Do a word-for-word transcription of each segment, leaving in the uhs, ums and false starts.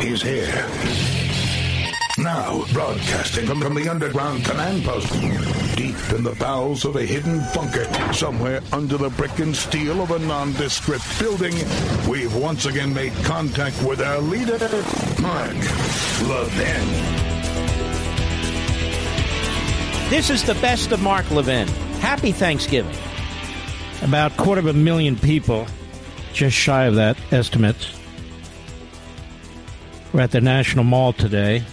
is here. Now, broadcasting from, from the underground command post, deep in the bowels of a hidden bunker, somewhere under the brick and steel of a nondescript building, we've once again made contact with our leader, Mark Levin. This is the best of Mark Levin. Happy Thanksgiving. About a quarter of a million people, just shy of that estimate, were at the National Mall today.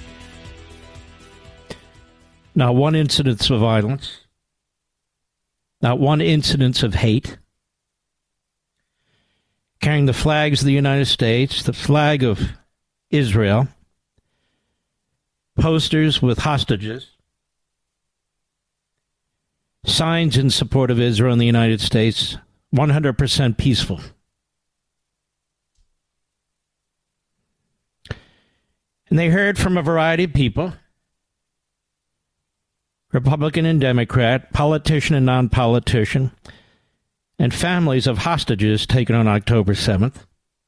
Not one incidence of violence. Not one incidence of hate. Carrying the flags of the United States, the flag of Israel, posters with hostages, signs in support of Israel and the United States, one hundred percent peaceful. And they heard from a variety of people, Republican and Democrat, politician and non-politician, and families of hostages taken on October seventh.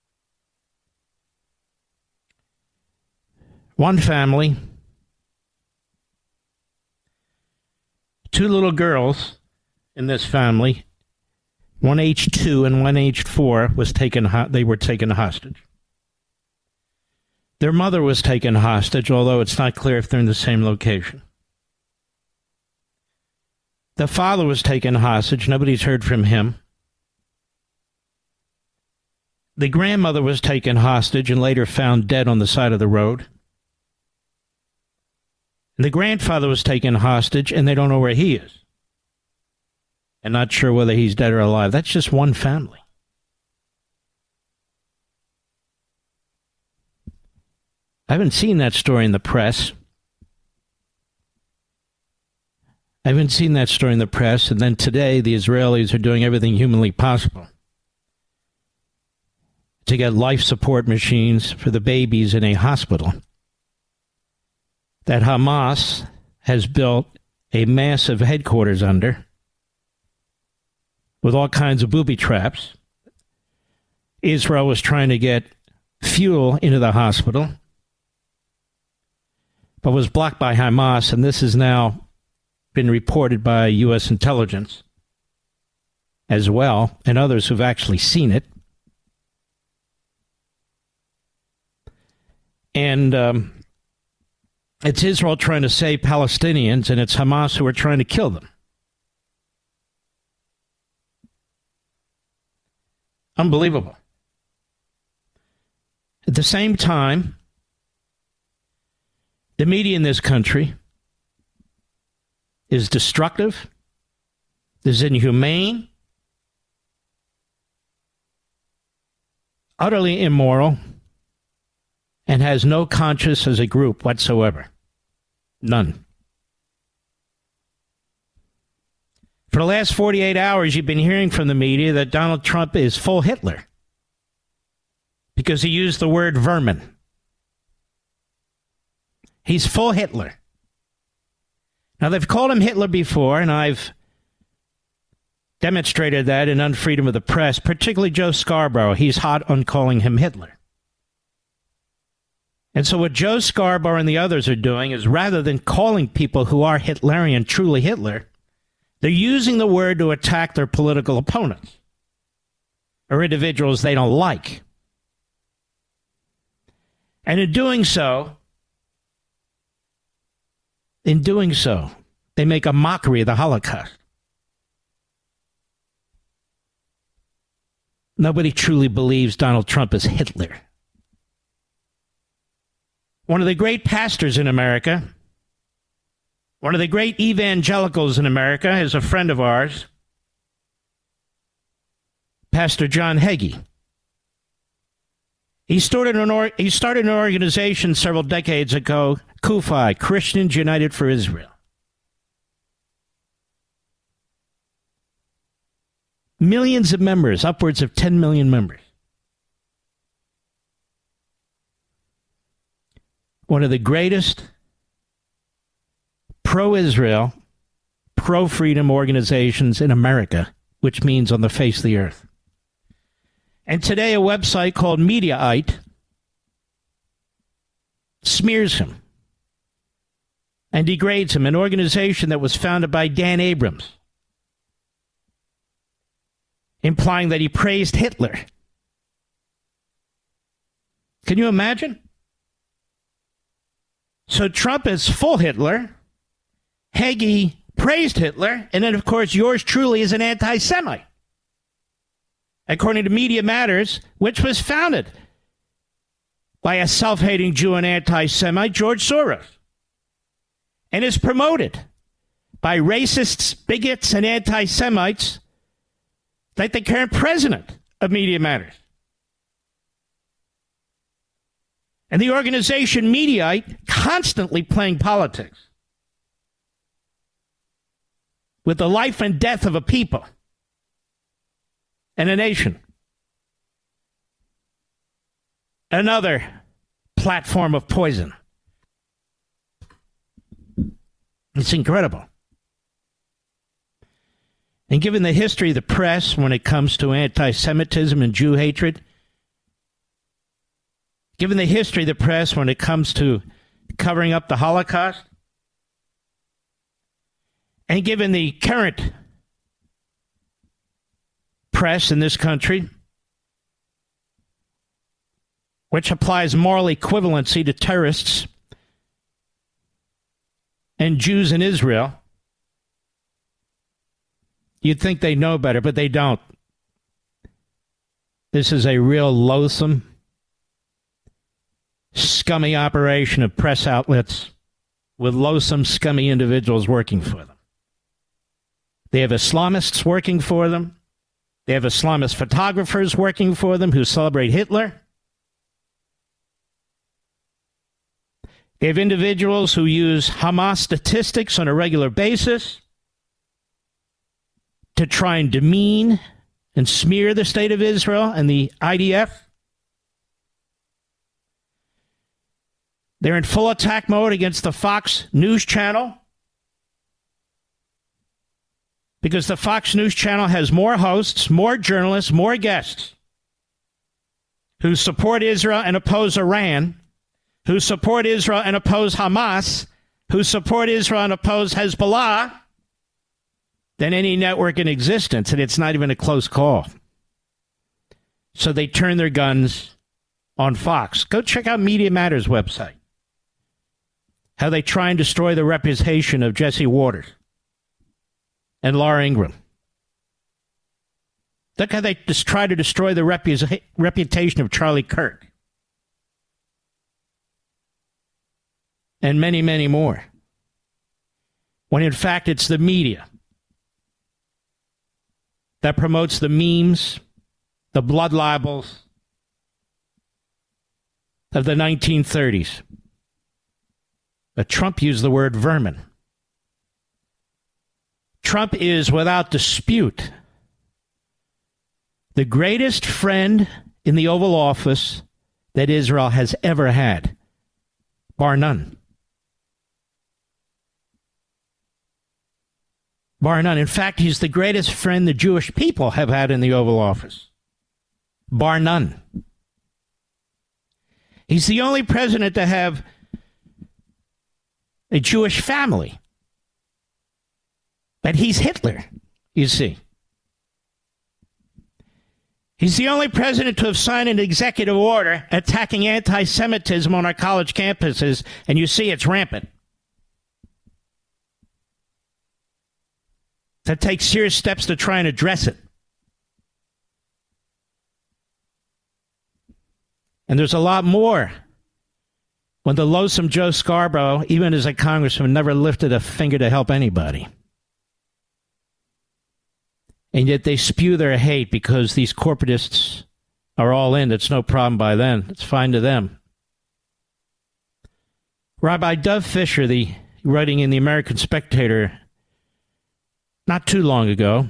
One family, two little girls in this family, one aged two and one aged four, was taken. They were taken hostage. Their mother was taken hostage, although it's not clear if they're in the same location. The father was taken hostage. Nobody's heard from him. The grandmother was taken hostage and later found dead on the side of the road. And the grandfather was taken hostage, and they don't know where he is. And not sure whether he's dead or alive. That's just one family. I haven't seen that story in the press. I haven't seen that story in the press. And then today, the Israelis are doing everything humanly possible to get life support machines for the babies in a hospital that Hamas has built a massive headquarters under with all kinds of booby traps. Israel was trying to get fuel into the hospital, but was blocked by Hamas, and this has now been reported by U S intelligence as well, and others who've actually seen it. And um, it's Israel trying to save Palestinians, and it's Hamas who are trying to kill them. Unbelievable. At the same time, the media in this country is destructive, is inhumane, utterly immoral, and has no conscience as a group whatsoever. None. For the last forty-eight hours, you've been hearing from the media that Donald Trump is full Hitler because he used the word vermin. He's full Hitler. Now, they've called him Hitler before, and I've demonstrated that in Unfreedom of the Press, particularly Joe Scarborough. He's hot on calling him Hitler. And so what Joe Scarborough and the others are doing is, rather than calling people who are Hitlerian truly Hitler, they're using the word to attack their political opponents or individuals they don't like. And in doing so, in doing so, they make a mockery of the Holocaust. Nobody truly believes Donald Trump is Hitler. One of the great pastors in America, one of the great evangelicals in America, is a friend of ours, Pastor John Hagee. He started an or- he started an organization several decades ago, C U F I, Christians United for Israel. Millions of members, upwards of ten million members. One of the greatest pro-Israel, pro-freedom organizations in America, which means on the face of the earth. And today a website called Mediaite smears him and degrades him, an organization that was founded by Dan Abrams, implying that he praised Hitler. Can you imagine? So Trump is full Hitler, Hagee praised Hitler, and then, of course, yours truly is an anti-Semite, according to Media Matters, which was founded by a self-hating Jew and anti-Semite, George Soros, and is promoted by racists, bigots, and anti-Semites like the current president of Media Matters. And the organization Mediaite constantly playing politics with the life and death of a people and a nation. Another platform of poison. It's incredible. And given the history of the press when it comes to anti-Semitism and Jew hatred, given the history of the press when it comes to covering up the Holocaust, and given the current press in this country, which applies moral equivalency to terrorists and Jews in Israel, you'd think they know better, but they don't. This is a real loathsome, scummy operation of press outlets with loathsome, scummy individuals working for them. They have Islamists working for them. They have Islamist photographers working for them who celebrate Hitler. They have individuals who use Hamas statistics on a regular basis to try and demean and smear the state of Israel and the I D F. They're in full attack mode against the Fox News Channel because the Fox News Channel has more hosts, more journalists, more guests who support Israel and oppose Iran, who support Israel and oppose Hamas, who support Israel and oppose Hezbollah, than any network in existence, and it's not even a close call. So they turn their guns on Fox. Go check out Media Matters website. How they try and destroy the reputation of Jesse Waters and Laura Ingraham. Look how they just try to destroy the repu- reputation of Charlie Kirk. And many, many more. When in fact it's the media that promotes the memes, the blood libels of the nineteen thirties. But Trump used the word vermin. Trump is, without dispute, the greatest friend in the Oval Office that Israel has ever had, bar none. Bar none. In fact, he's the greatest friend the Jewish people have had in the Oval Office. Bar none. He's the only president to have a Jewish family. But he's Hitler, you see. He's the only president to have signed an executive order attacking anti-Semitism on our college campuses, and you see it's rampant. To take serious steps to try and address it. And there's a lot more. When the loathsome Joe Scarborough, even as a congressman, never lifted a finger to help anybody. And yet they spew their hate because these corporatists are all in. It's no problem by them. It's fine to them. Rabbi Dov Fisher, the writing in the American Spectator not too long ago,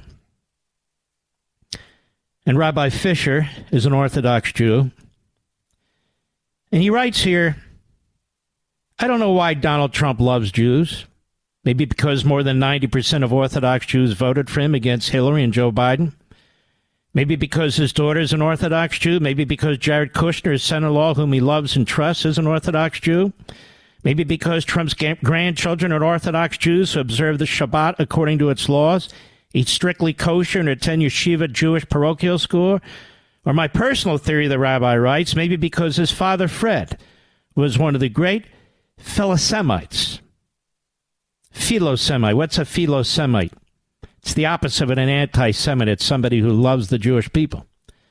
and Rabbi Fisher is an Orthodox Jew, and he writes here, I don't know why Donald Trump loves Jews. Maybe because more than ninety percent of Orthodox Jews voted for him against Hillary and Joe Biden. Maybe because his daughter is an Orthodox Jew. Maybe because Jared Kushner, his son-in-law, whom he loves and trusts, is an Orthodox Jew. Maybe because Trump's grandchildren are Orthodox Jews who observe the Shabbat according to its laws, eat strictly kosher, and attend yeshiva Jewish parochial school. Or my personal theory, the rabbi writes, maybe because his father, Fred, was one of the great Philosemites. Philosemite. What's a Philosemite? It's the opposite of an anti-Semite. It's somebody who loves the Jewish people.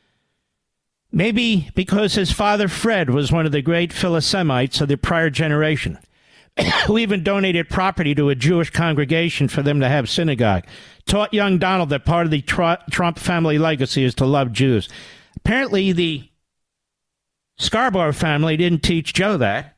Maybe because his father, Fred, was one of the great Philosemites of the prior generation, who even donated property to a Jewish congregation for them to have synagogue, taught young Donald that part of the tr- Trump family legacy is to love Jews. Apparently, the Scarborough family didn't teach Joe that.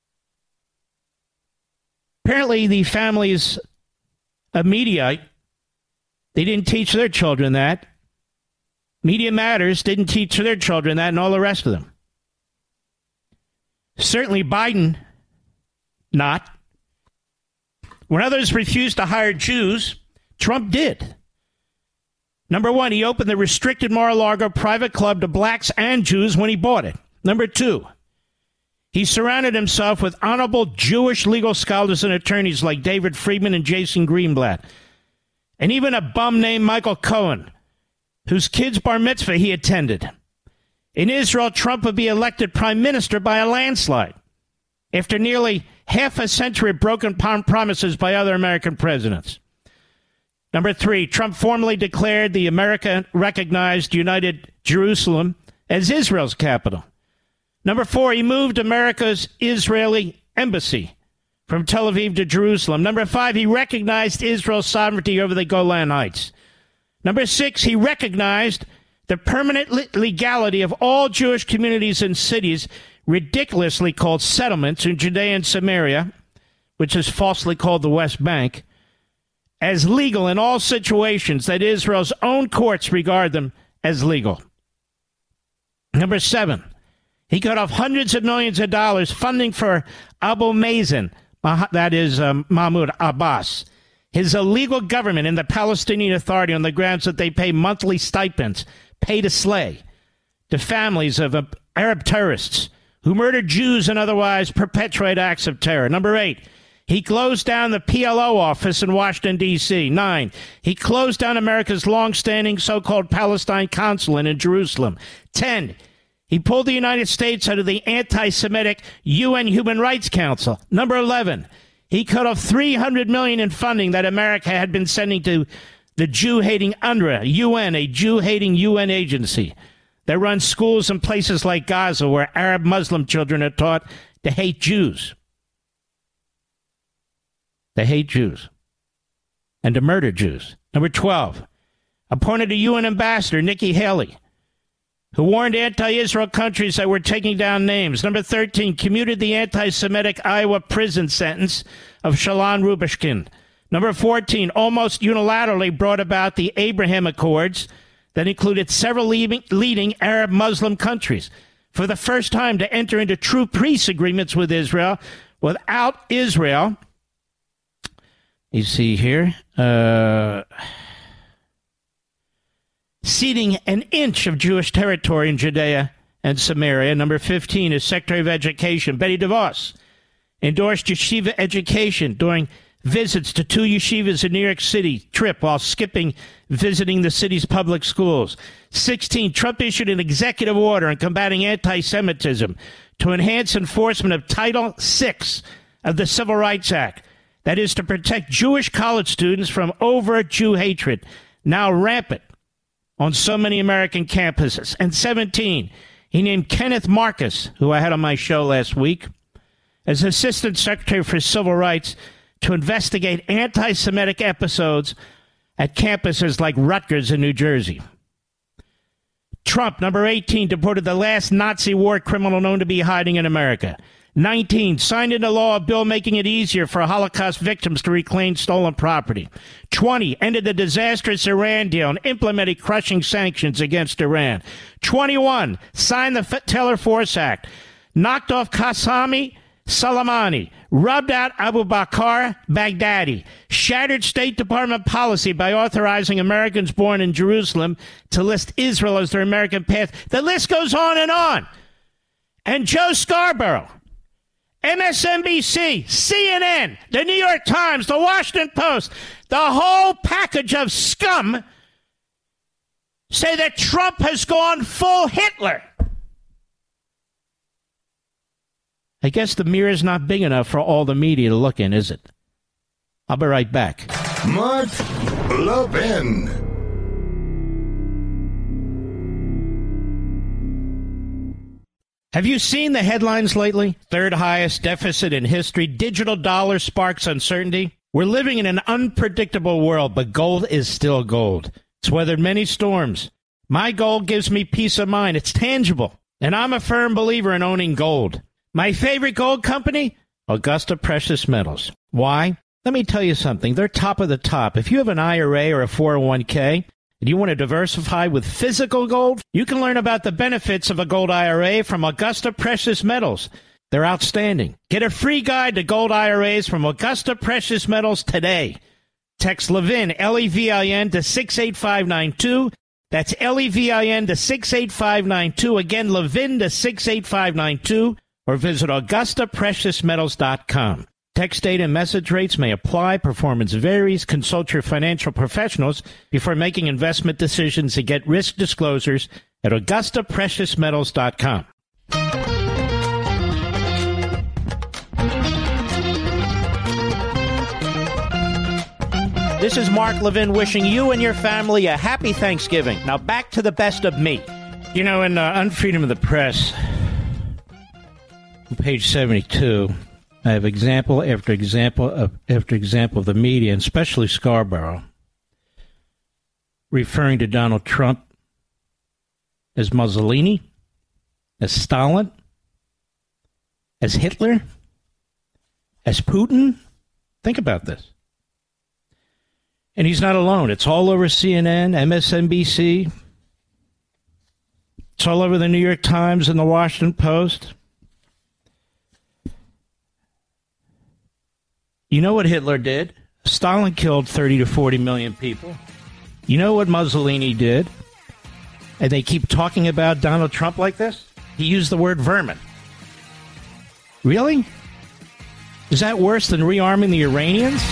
Apparently, the families of Mediaite, they didn't teach their children that. Media Matters didn't teach their children that, and all the rest of them. Certainly Biden, not. When others refused to hire Jews, Trump did. Number one, he opened the restricted Mar-a-Lago private club to blacks and Jews when he bought it. Number two, he surrounded himself with honorable Jewish legal scholars and attorneys like David Friedman and Jason Greenblatt, and even a bum named Michael Cohen, whose kid's bar mitzvah he attended. In Israel, Trump would be elected prime minister by a landslide after nearly half a century of broken promises by other American presidents. Number three, Trump formally declared the America-recognized United Jerusalem as Israel's capital. Number four, he moved America's Israeli embassy from Tel Aviv to Jerusalem. Number five, he recognized Israel's sovereignty over the Golan Heights. Number six, he recognized the permanent legality of all Jewish communities and cities ridiculously called settlements in Judea and Samaria, which is falsely called the West Bank, as legal in all situations that Israel's own courts regard them as legal. Number seven, he cut off hundreds of millions of dollars funding for Abu Mazen, that is um, Mahmoud Abbas, his illegal government and the Palestinian Authority, on the grounds that they pay monthly stipends, pay to slay, to families of uh, Arab terrorists who murder Jews and otherwise perpetrate acts of terror. Number eight, he closed down the P L O office in Washington, D C Nine, he closed down America's longstanding so-called Palestine consulate in Jerusalem. Ten, he pulled the United States out of the anti-Semitic U N Human Rights Council. Number eleven, he cut off three hundred million dollars in funding that America had been sending to the Jew-hating UNRWA, U N, a Jew-hating U N agency that runs schools in places like Gaza where Arab Muslim children are taught to hate Jews. They hate Jews and to murder Jews. Number twelve, appointed a U N ambassador, Nikki Haley, who warned anti-Israel countries that were taking down names. Number thirteen, commuted the anti-Semitic Iowa prison sentence of Shalon Rubishkin. Number fourteen, almost unilaterally brought about the Abraham Accords that included several leading, leading Arab Muslim countries for the first time to enter into true peace agreements with Israel without Israel. You see here, uh, ceding an inch of Jewish territory in Judea and Samaria. Number fifteen is Secretary of Education, Betty DeVos, endorsed yeshiva education during visits to two yeshivas in New York City trip while skipping visiting the city's public schools. sixteen, Trump issued an executive order on combating anti-Semitism to enhance enforcement of Title six of the Civil Rights Act. That is to protect Jewish college students from overt Jew hatred, now rampant on so many American campuses. And seventeen, he named Kenneth Marcus, who I had on my show last week, as Assistant Secretary for Civil Rights to investigate anti-Semitic episodes at campuses like Rutgers in New Jersey. Trump, number eighteen, deported the last Nazi war criminal known to be hiding in America. nineteen, signed into law a bill making it easier for Holocaust victims to reclaim stolen property. twenty, ended the disastrous Iran deal and implemented crushing sanctions against Iran. twenty-one, signed the Taylor Force Act, knocked off Qasemi Soleimani, rubbed out Abu Bakr Baghdadi, shattered State Department policy by authorizing Americans born in Jerusalem to list Israel as their American path. The list goes on and on. And Joe Scarborough, M S N B C, C N N, the New York Times, the Washington Post, the whole package of scum say that Trump has gone full Hitler. I guess the mirror's not big enough for all the media to look in, is it? I'll be right back. Mark Levin. Have you seen the headlines lately? Third highest deficit in history. Digital dollar sparks uncertainty. We're living in an unpredictable world, but gold is still gold. It's weathered many storms. My gold gives me peace of mind. It's tangible. And I'm a firm believer in owning gold. My favorite gold company? Augusta Precious Metals. Why? Let me tell you something. They're top of the top. If you have an I R A or a four oh one k and you want to diversify with physical gold, you can learn about the benefits of a gold I R A from Augusta Precious Metals. They're outstanding. Get a free guide to gold I R As from Augusta Precious Metals today. Text Levin, L E V I N, to six eight five nine two. That's L E V I N to six eight five nine two. Again, Levin to six eight five nine two. Or visit Augusta Precious Metals dot com. Text data and message rates may apply. Performance varies. Consult your financial professionals before making investment decisions and get risk disclosures at Augusta Precious Metals dot com. This is Mark Levin wishing you and your family a happy Thanksgiving. Now back to the best of me. You know, in uh, Unfreedom of the Press, on page seventy-two, I have example after example of, after example of the media, and especially Scarborough, referring to Donald Trump as Mussolini, as Stalin, as Hitler, as Putin. Think about this. And he's not alone. It's all over C N N, M S N B C. It's all over the New York Times and the Washington Post. You know what Hitler did? Stalin killed thirty to forty million people. You know what Mussolini did? And they keep talking about Donald Trump like this? He used the word vermin. Really? Is that worse than rearming the Iranians?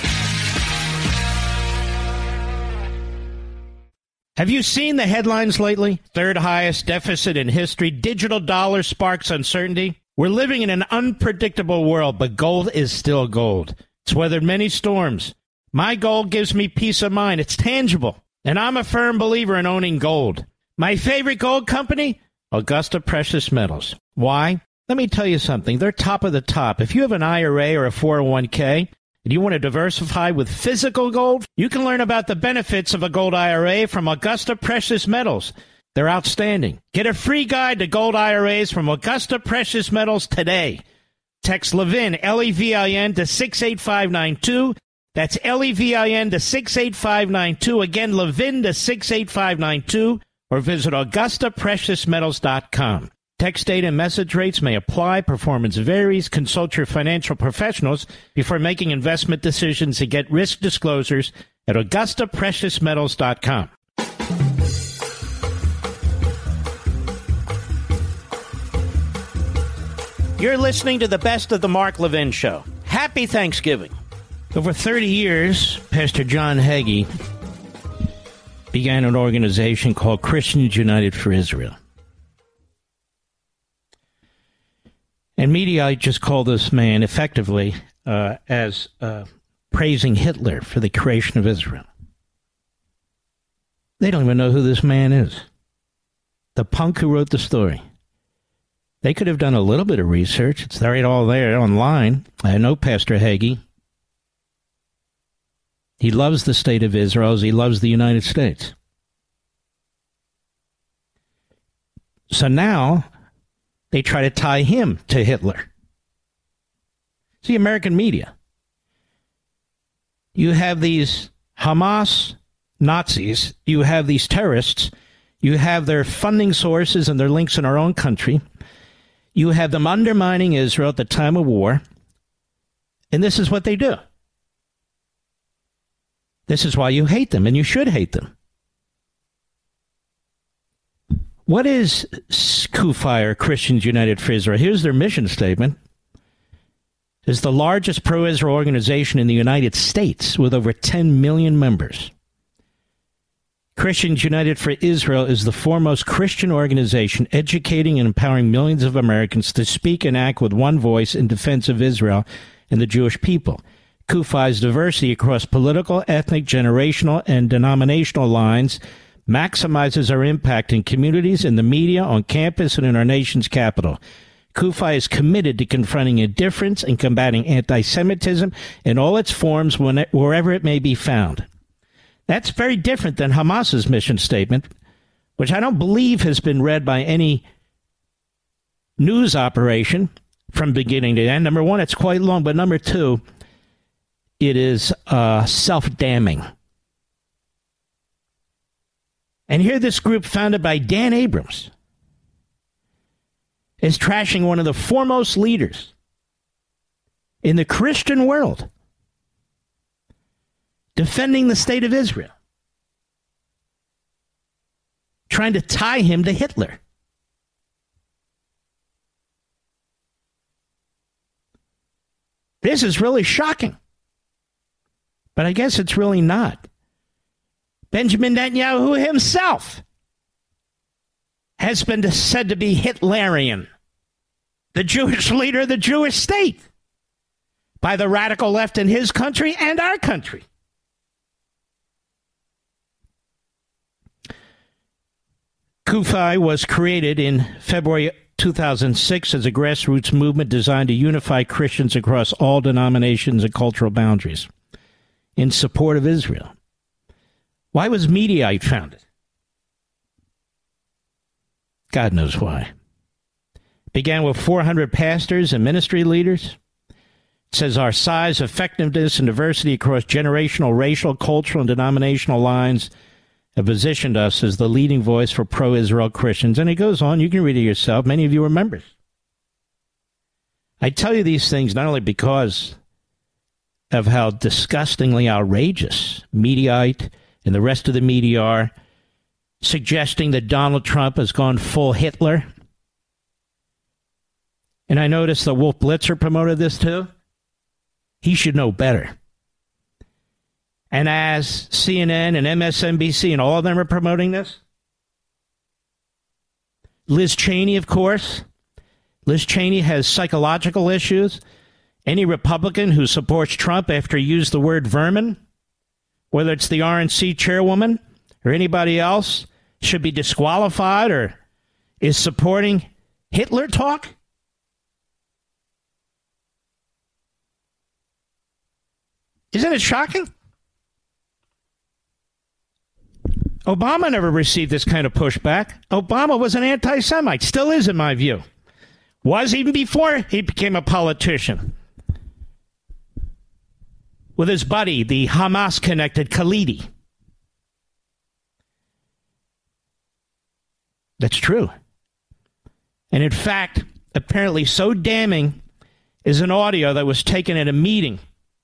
Have you seen the headlines lately? Third highest deficit in history. Digital dollar sparks uncertainty. We're living in an unpredictable world, but gold is still gold. It's weathered many storms. My gold gives me peace of mind. It's tangible. And I'm a firm believer in owning gold. My favorite gold company? Augusta Precious Metals. Why? Let me tell you something. They're top of the top. If you have an I R A or a four oh one k and you want to diversify with physical gold, you can learn about the benefits of a gold I R A from Augusta Precious Metals. They're outstanding. Get a free guide to gold I R As from Augusta Precious Metals today. Text Levin, L E V I N, to six eight five nine two. That's L E V I N to six eight five nine two. Again, Levin to six eight five nine two. Or visit Augusta Precious Metals dot com. Text data and message rates may apply. Performance varies. Consult your financial professionals before making investment decisions and get risk disclosures at Augusta Precious Metals dot com. You're listening to the best of the Mark Levin Show. Happy Thanksgiving. Over thirty years, Pastor John Hagee began an organization called Christians United for Israel. And media just call this man effectively uh, as uh, praising Hitler for the creation of Israel. They don't even know who this man is. The punk who wrote the story. They could have done a little bit of research. It's right all there online. I know Pastor Hagee. He loves the state of Israel as he loves the United States. So now they try to tie him to Hitler. See, American media. You have these Hamas Nazis. You have these terrorists. You have their funding sources and their links in our own country. You have them undermining Israel at the time of war. And this is what they do. This is why you hate them, and you should hate them. What is CUFI, or Christians United for Israel? Here's their mission statement. It's the largest pro-Israel organization in the United States with over ten million members. Christians United for Israel is the foremost Christian organization educating and empowering millions of Americans to speak and act with one voice in defense of Israel and the Jewish people. CUFI's diversity across political, ethnic, generational, and denominational lines maximizes our impact in communities, in the media, on campus, and in our nation's capital. CUFI is committed to confronting indifference and combating anti-Semitism in all its forms when, wherever it may be found. That's very different than Hamas's mission statement, which I don't believe has been read by any news operation from beginning to end. Number one, it's quite long, but number two, it is uh, self-damning. And here this group founded by Dan Abrams is trashing one of the foremost leaders in the Christian world, defending the state of Israel, trying to tie him to Hitler. This is really shocking. But I guess it's really not. Benjamin Netanyahu himself has been said to be Hitlerian, the Jewish leader of the Jewish state, by the radical left in his country and our country. CUFI was created in February two thousand six as a grassroots movement designed to unify Christians across all denominations and cultural boundaries in support of Israel. Why was Mediaite founded? God knows why. Began with four hundred pastors and ministry leaders. It says our size, effectiveness, and diversity across generational, racial, cultural, and denominational lines have positioned us as the leading voice for pro-Israel Christians. And it goes on. You can read it yourself. Many of you are members. I tell you these things not only because of how disgustingly outrageous Mediaite and the rest of the media are, suggesting that Donald Trump has gone full Hitler. And I noticed that Wolf Blitzer promoted this too. He should know better. And as C N N and M S N B C and all of them are promoting this, Liz Cheney, of course. Liz Cheney has psychological issues. Any Republican who supports Trump after he used the word vermin, whether it's the R N C chairwoman or anybody else, should be disqualified or is supporting Hitler talk? Isn't it shocking? Obama never received this kind of pushback. Obama was an anti-Semite, still is in my view. Was even before he became a politician. With his buddy, the Hamas-connected Khalidi. That's true. And in fact, apparently so damning is an audio that was taken at a meeting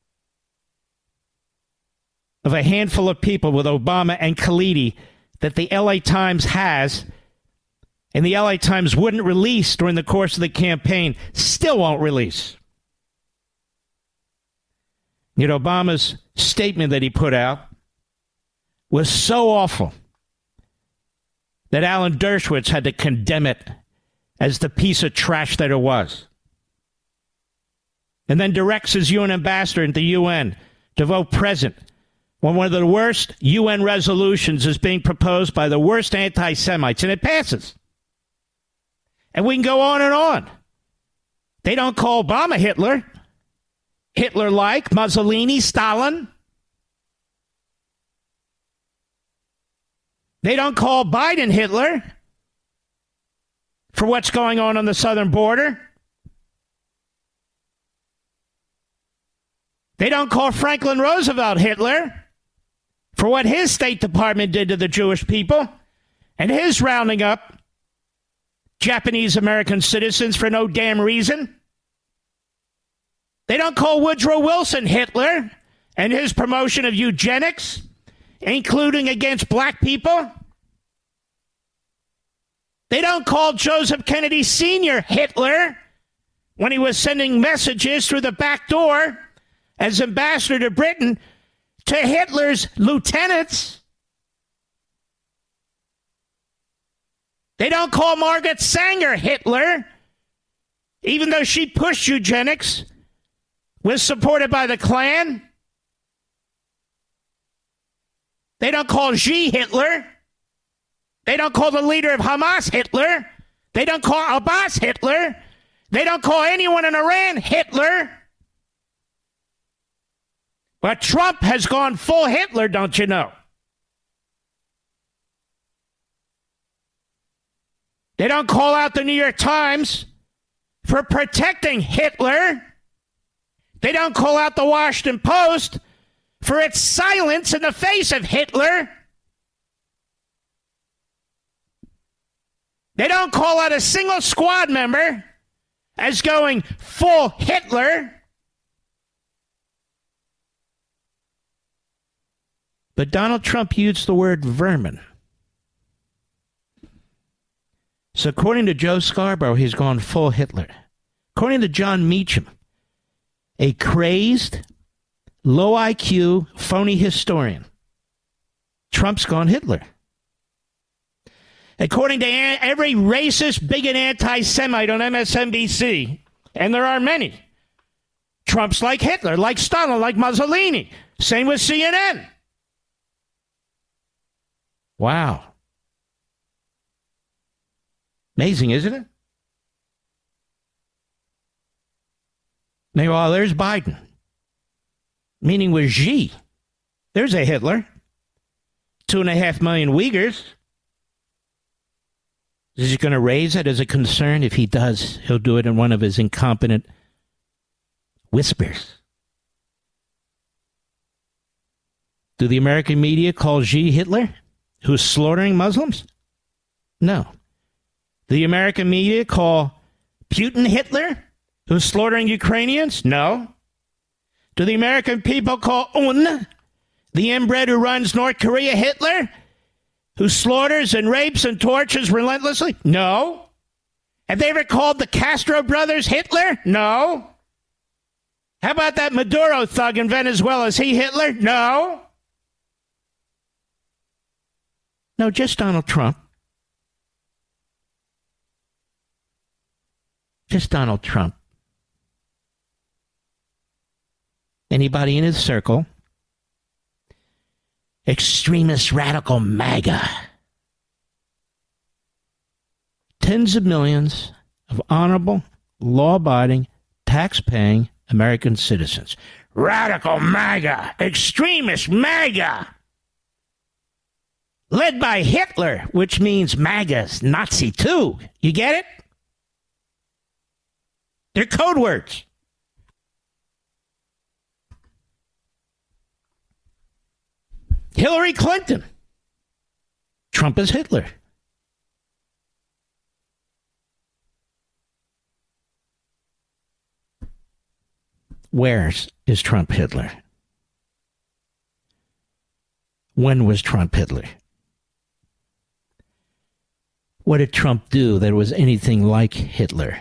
of a handful of people with Obama and Khalidi that the L A Times has, and the L A Times wouldn't release during the course of the campaign, still won't release. Yet Obama's statement that he put out was so awful that Alan Dershowitz had to condemn it as the piece of trash that it was. And then directs his U N ambassador at the U N to vote present when one of the worst U N resolutions is being proposed by the worst anti-Semites, and it passes. And we can go on and on. They don't call Obama Hitler. Hitler-like, Mussolini, Stalin. They don't call Biden Hitler for what's going on on the southern border. They don't call Franklin Roosevelt Hitler for what his State Department did to the Jewish people and his rounding up Japanese American citizens for no damn reason. They don't call Woodrow Wilson Hitler and his promotion of eugenics, including against black people. They don't call Joseph Kennedy Senior Hitler when he was sending messages through the back door as ambassador to Britain to Hitler's lieutenants. They don't call Margaret Sanger Hitler, even though she pushed eugenics, was supported by the Klan. They don't call Xi Hitler. They don't call the leader of Hamas Hitler. They don't call Abbas Hitler. They don't call anyone in Iran Hitler. But Trump has gone full Hitler, don't you know? They don't call out the New York Times for protecting Hitler. They don't call out the Washington Post for its silence in the face of Hitler. They don't call out a single squad member as going full Hitler. But Donald Trump used the word vermin. So according to Joe Scarborough, he's gone full Hitler. According to John Meacham, a crazed, low I Q, phony historian, Trump's gone Hitler. According to every racist, bigot, anti-Semite on M S N B C, and there are many, Trump's like Hitler, like Stalin, like Mussolini. Same with C N N. Wow. Amazing, isn't it? Meanwhile, there's Biden. Meeting with Xi. There's a Hitler. Two and a half million Uyghurs. Is he going to raise it as a concern? If he does, he'll do it in one of his incompetent whispers. Do the American media call Xi Hitler, who's slaughtering Muslims? No. Do the American media call Putin Hitler, who's slaughtering Ukrainians? No. Do the American people call Un, the inbred who runs North Korea, Hitler, who slaughters and rapes and tortures relentlessly? No. Have they ever called the Castro brothers Hitler? No. How about that Maduro thug in Venezuela? Is he Hitler? No. No, just Donald Trump. Just Donald Trump. Anybody in his circle? Extremist radical MAGA. Tens of millions of honorable, law-abiding, tax-paying American citizens. Radical MAGA. Extremist MAGA. Led by Hitler, which means MAGA's Nazi too. You get it? They're code words. Hillary Clinton. Trump is Hitler. Where's is Trump Hitler? When was Trump Hitler? What did Trump do that was anything like Hitler?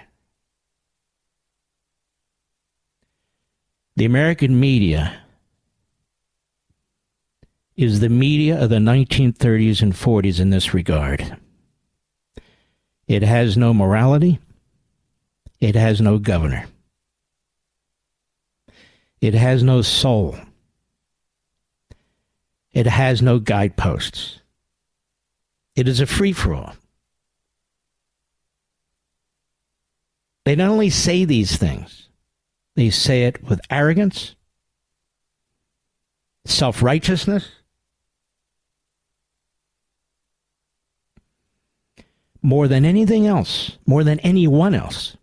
The American media is the media of the nineteen thirties and forties in this regard. It has no morality. It has no governor. It has no soul. It has no guideposts. It is a free-for-all. They not only say these things, they say it with arrogance, self-righteousness, more than anything else, more than anyone else.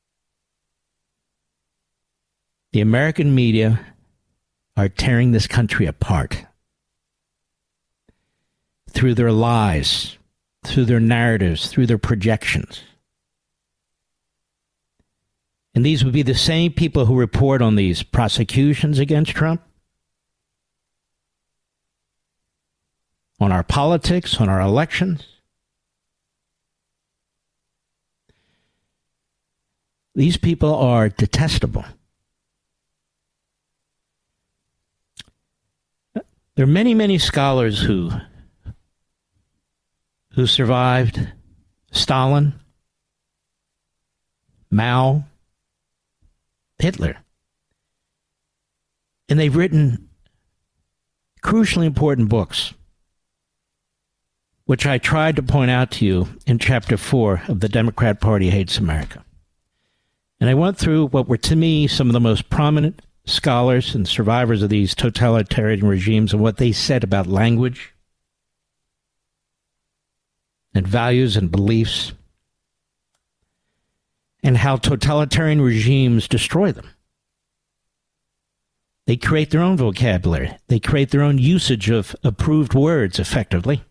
The American media are tearing this country apart through their lies, through their narratives, through their projections. And these would be the same people who report on these prosecutions against Trump, on our politics, on our elections. These people are detestable. There are many, many scholars who, who survived Stalin, Mao, Hitler. And they've written crucially important books, which I tried to point out to you in Chapter four of The Democrat Party Hates America. And I went through what were, to me, some of the most prominent scholars and survivors of these totalitarian regimes and what they said about language and values and beliefs, and how totalitarian regimes destroy them. They create their own vocabulary. They create their own usage of approved words, effectively.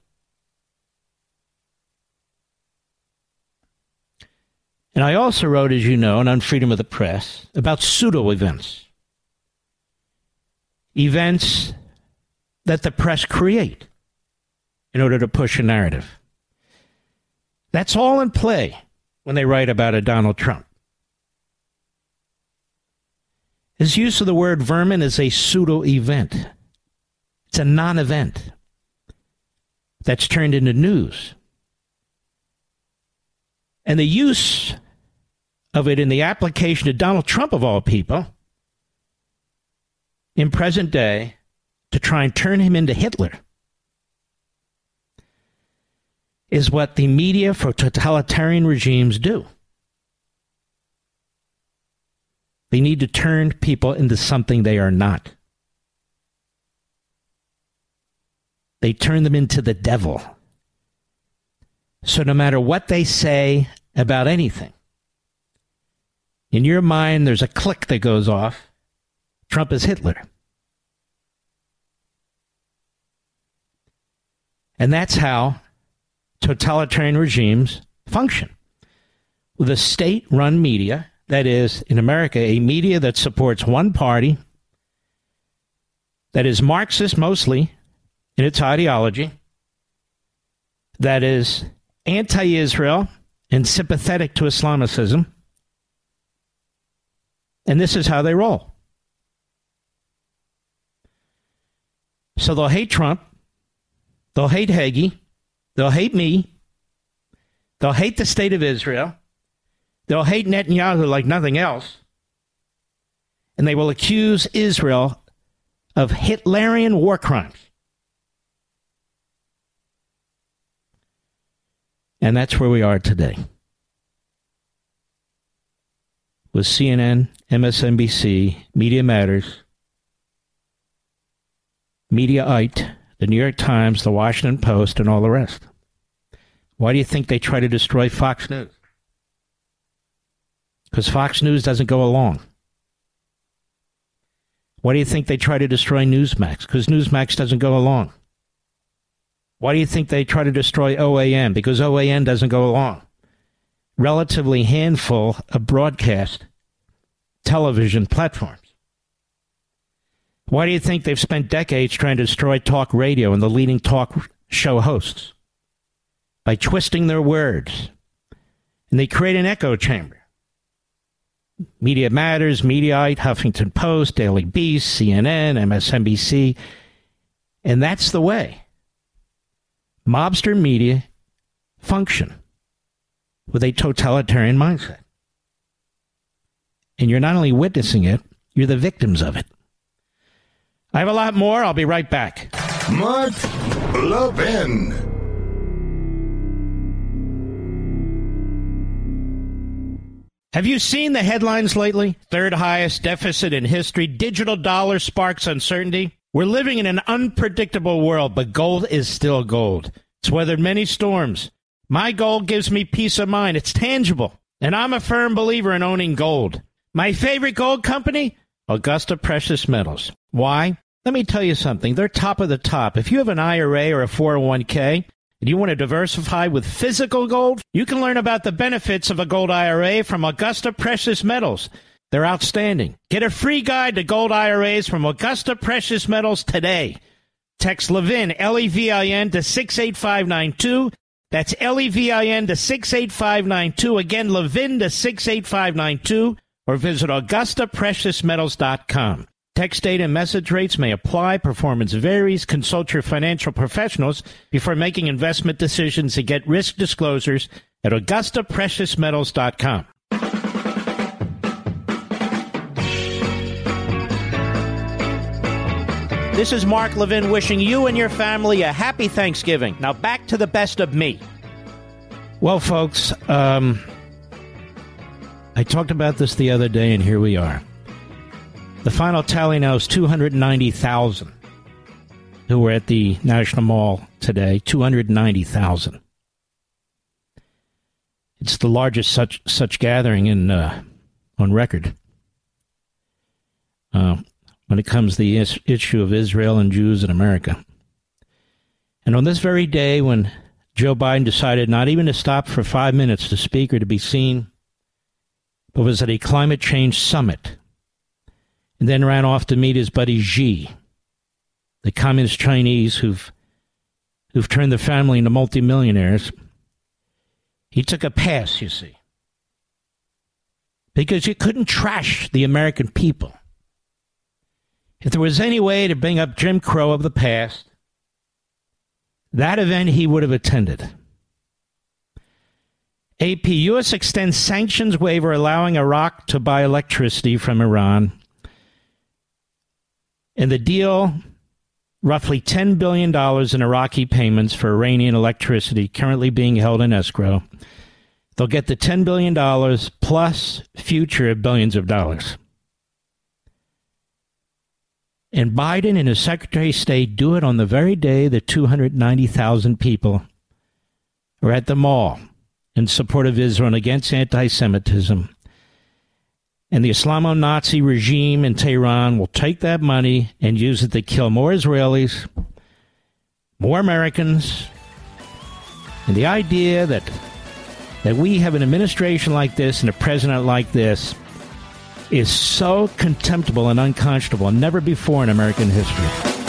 And I also wrote, as you know, on Freedom of the Press, about pseudo-events. Events that the press create in order to push a narrative. That's all in play when they write about a Donald Trump. His use of the word vermin is a pseudo-event. It's a non-event that's turned into news. And the use of it in the application to Donald Trump, of all people, in present day, to try and turn him into Hitler, is what the media for totalitarian regimes do. They need to turn people into something they are not. They turn them into the devil. So no matter what they say about anything, in your mind there's a click that goes off. Trump is Hitler. And that's how totalitarian regimes function. With a state-run media, that is, in America, a media that supports one party, that is Marxist mostly in its ideology, that is anti-Israel and sympathetic to Islamicism. And this is how they roll. So they'll hate Trump. They'll hate Hagee. They'll hate me. They'll hate the state of Israel. They'll hate Netanyahu like nothing else. And they will accuse Israel of Hitlerian war crimes. And that's where we are today. With C N N, M S N B C, Media Matters, Mediaite, the New York Times, the Washington Post, and all the rest. Why do you think they try to destroy Fox News? Because Fox News doesn't go along. Why do you think they try to destroy Newsmax? Because Newsmax doesn't go along. Why do you think they try to destroy O A N? Because O A N doesn't go along. Relatively handful of broadcast television platforms. Why do you think they've spent decades trying to destroy talk radio and the leading talk show hosts? By twisting their words. And they create an echo chamber. Media Matters, Mediaite, Huffington Post, Daily Beast, C N N, M S N B C. And that's the way mobster media function, with a totalitarian mindset. And you're not only witnessing it, you're the victims of it. I have a lot more. I'll be right back. Mark Levin. Have you seen the headlines lately? Third highest deficit in history. Digital dollar sparks uncertainty. We're living in an unpredictable world, but gold is still gold. It's weathered many storms. My gold gives me peace of mind. It's tangible. And I'm a firm believer in owning gold. My favorite gold company? Augusta Precious Metals. Why? Let me tell you something. They're top of the top. If you have an I R A or a four oh one k And you want to diversify with physical gold? You can learn about the benefits of a gold I R A from Augusta Precious Metals. They're outstanding. Get a free guide to gold I R As from Augusta Precious Metals today. Text Levin, L E V I N, to six eight five nine two. That's L E V I N to six eight five nine two. Again, Levin to six eight five nine two. Or visit Augusta Precious Metals dot com. Text data and message rates may apply. Performance varies. Consult your financial professionals before making investment decisions and get risk disclosures at Augusta Precious Metals dot com. This is Mark Levin wishing you and your family a happy Thanksgiving. Now back to the best of me. Well, folks, um, I talked about this the other day, and here we are. The final tally now is two hundred ninety thousand who were at the National Mall today. two hundred ninety thousand. It's the largest such such gathering in uh, on record. Uh, when it comes to the is- issue of Israel and Jews in America. And on this very day when Joe Biden decided not even to stop for five minutes to speak or to be seen, but was at a climate change summit, and then ran off to meet his buddy Xi, the communist Chinese who've who've turned the family into multimillionaires. He took a pass, you see, because you couldn't trash the American people. If there was any way to bring up Jim Crow of the past, that event he would have attended. A P, U S extends sanctions waiver allowing Iraq to buy electricity from Iran. And the deal, roughly ten billion dollars in Iraqi payments for Iranian electricity currently being held in escrow. They'll get the ten billion dollars plus future billions of dollars. And Biden and his Secretary of State do it on the very day that two hundred ninety thousand people are at the mall in support of Israel and against anti-Semitism. And the Islamo-Nazi regime in Tehran will take that money and use it to kill more Israelis, more Americans. And the idea that that we have an administration like this and a president like this is so contemptible and unconscionable, never before in American history.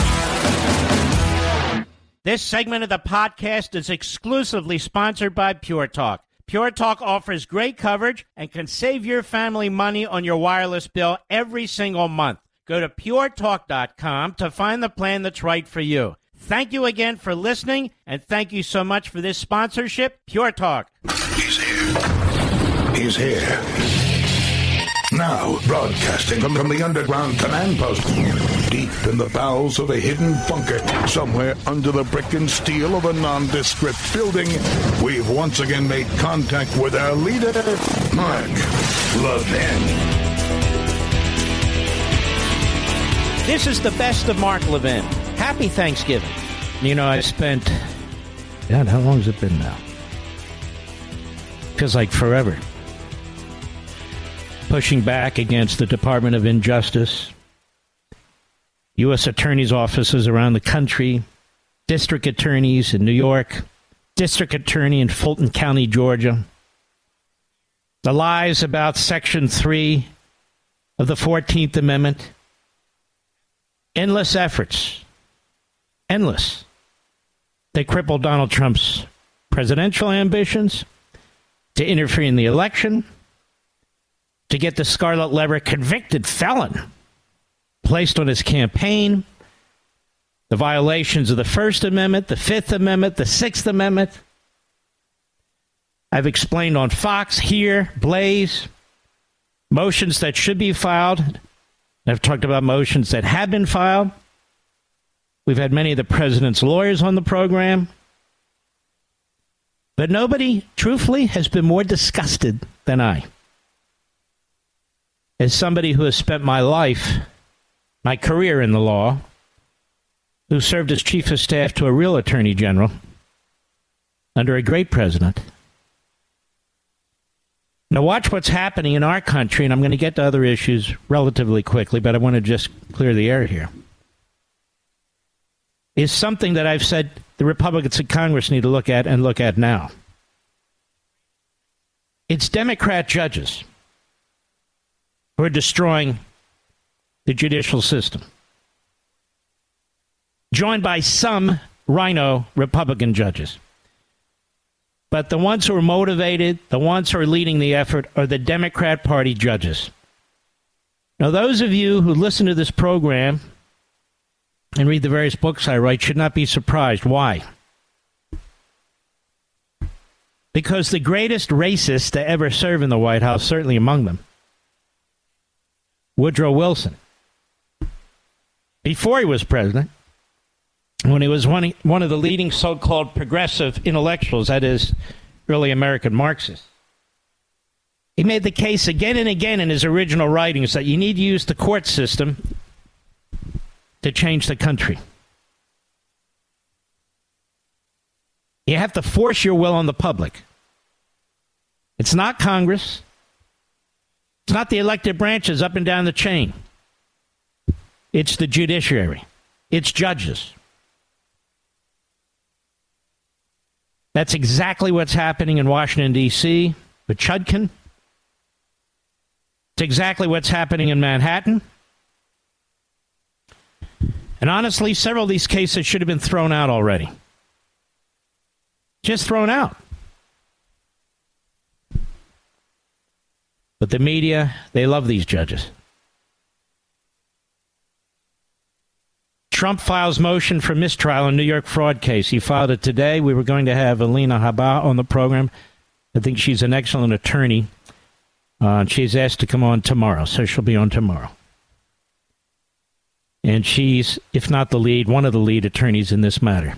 This segment of the podcast is exclusively sponsored by Pure Talk. Pure Talk offers great coverage and can save your family money on your wireless bill every single month. Go to pure talk dot com to find the plan that's right for you. Thank you again for listening, and thank you so much for this sponsorship, Pure Talk. He's here. He's here. Now, broadcasting from, from the underground command post, deep in the bowels of a hidden bunker, somewhere under the brick and steel of a nondescript building, we've once again made contact with our leader, Mark Levin. This is the best of Mark Levin. Happy Thanksgiving. You know, I spent, God, how long has it been now? Feels like forever. Pushing back against the Department of Injustice, U S attorneys' offices around the country, district attorneys in New York, district attorney in Fulton County, Georgia. The lies about Section three of the fourteenth Amendment. Endless efforts. Endless. They crippled Donald Trump's presidential ambitions, to interfere in the election, to get the scarlet letter convicted felon placed on his campaign, the violations of the First Amendment, the Fifth Amendment, the Sixth Amendment. I've explained on Fox, here, Blaze, motions that should be filed. I've talked about motions that have been filed. We've had many of the president's lawyers on the program. But nobody, truthfully, has been more disgusted than I. As somebody who has spent my life, my career in the law, who served as chief of staff to a real attorney general under a great president. Now watch what's happening in our country, and I'm going to get to other issues relatively quickly, but I want to just clear the air here. is something that I've said the Republicans in Congress need to look at and look at now. It's Democrat judges who are destroying the judicial system, joined by some rhino Republican judges. But the ones who are motivated, the ones who are leading the effort, are the Democrat Party judges. Now, those of you who listen to this program and read the various books I write should not be surprised. Why? Because the greatest racist to ever serve in the White House, certainly among them, Woodrow Wilson, before he was president, when he was one, one of the leading so-called progressive intellectuals, that is, early American Marxists, he made the case again and again in his original writings that you need to use the court system to change the country. You have to force your will on the public. It's not Congress. It's not the elected branches up and down the chain. It's the judiciary. It's judges. That's exactly what's happening in Washington, D C with Chutkan. It's exactly what's happening in Manhattan. And honestly, several of these cases should have been thrown out already. Just thrown out. But the media, they love these judges. Trump files motion for mistrial in New York fraud case. He filed it today. We were going to have Alina Habba on the program. I think she's an excellent attorney. Uh, she's asked to come on tomorrow, so she'll be on tomorrow. And she's, if not the lead, one of the lead attorneys in this matter.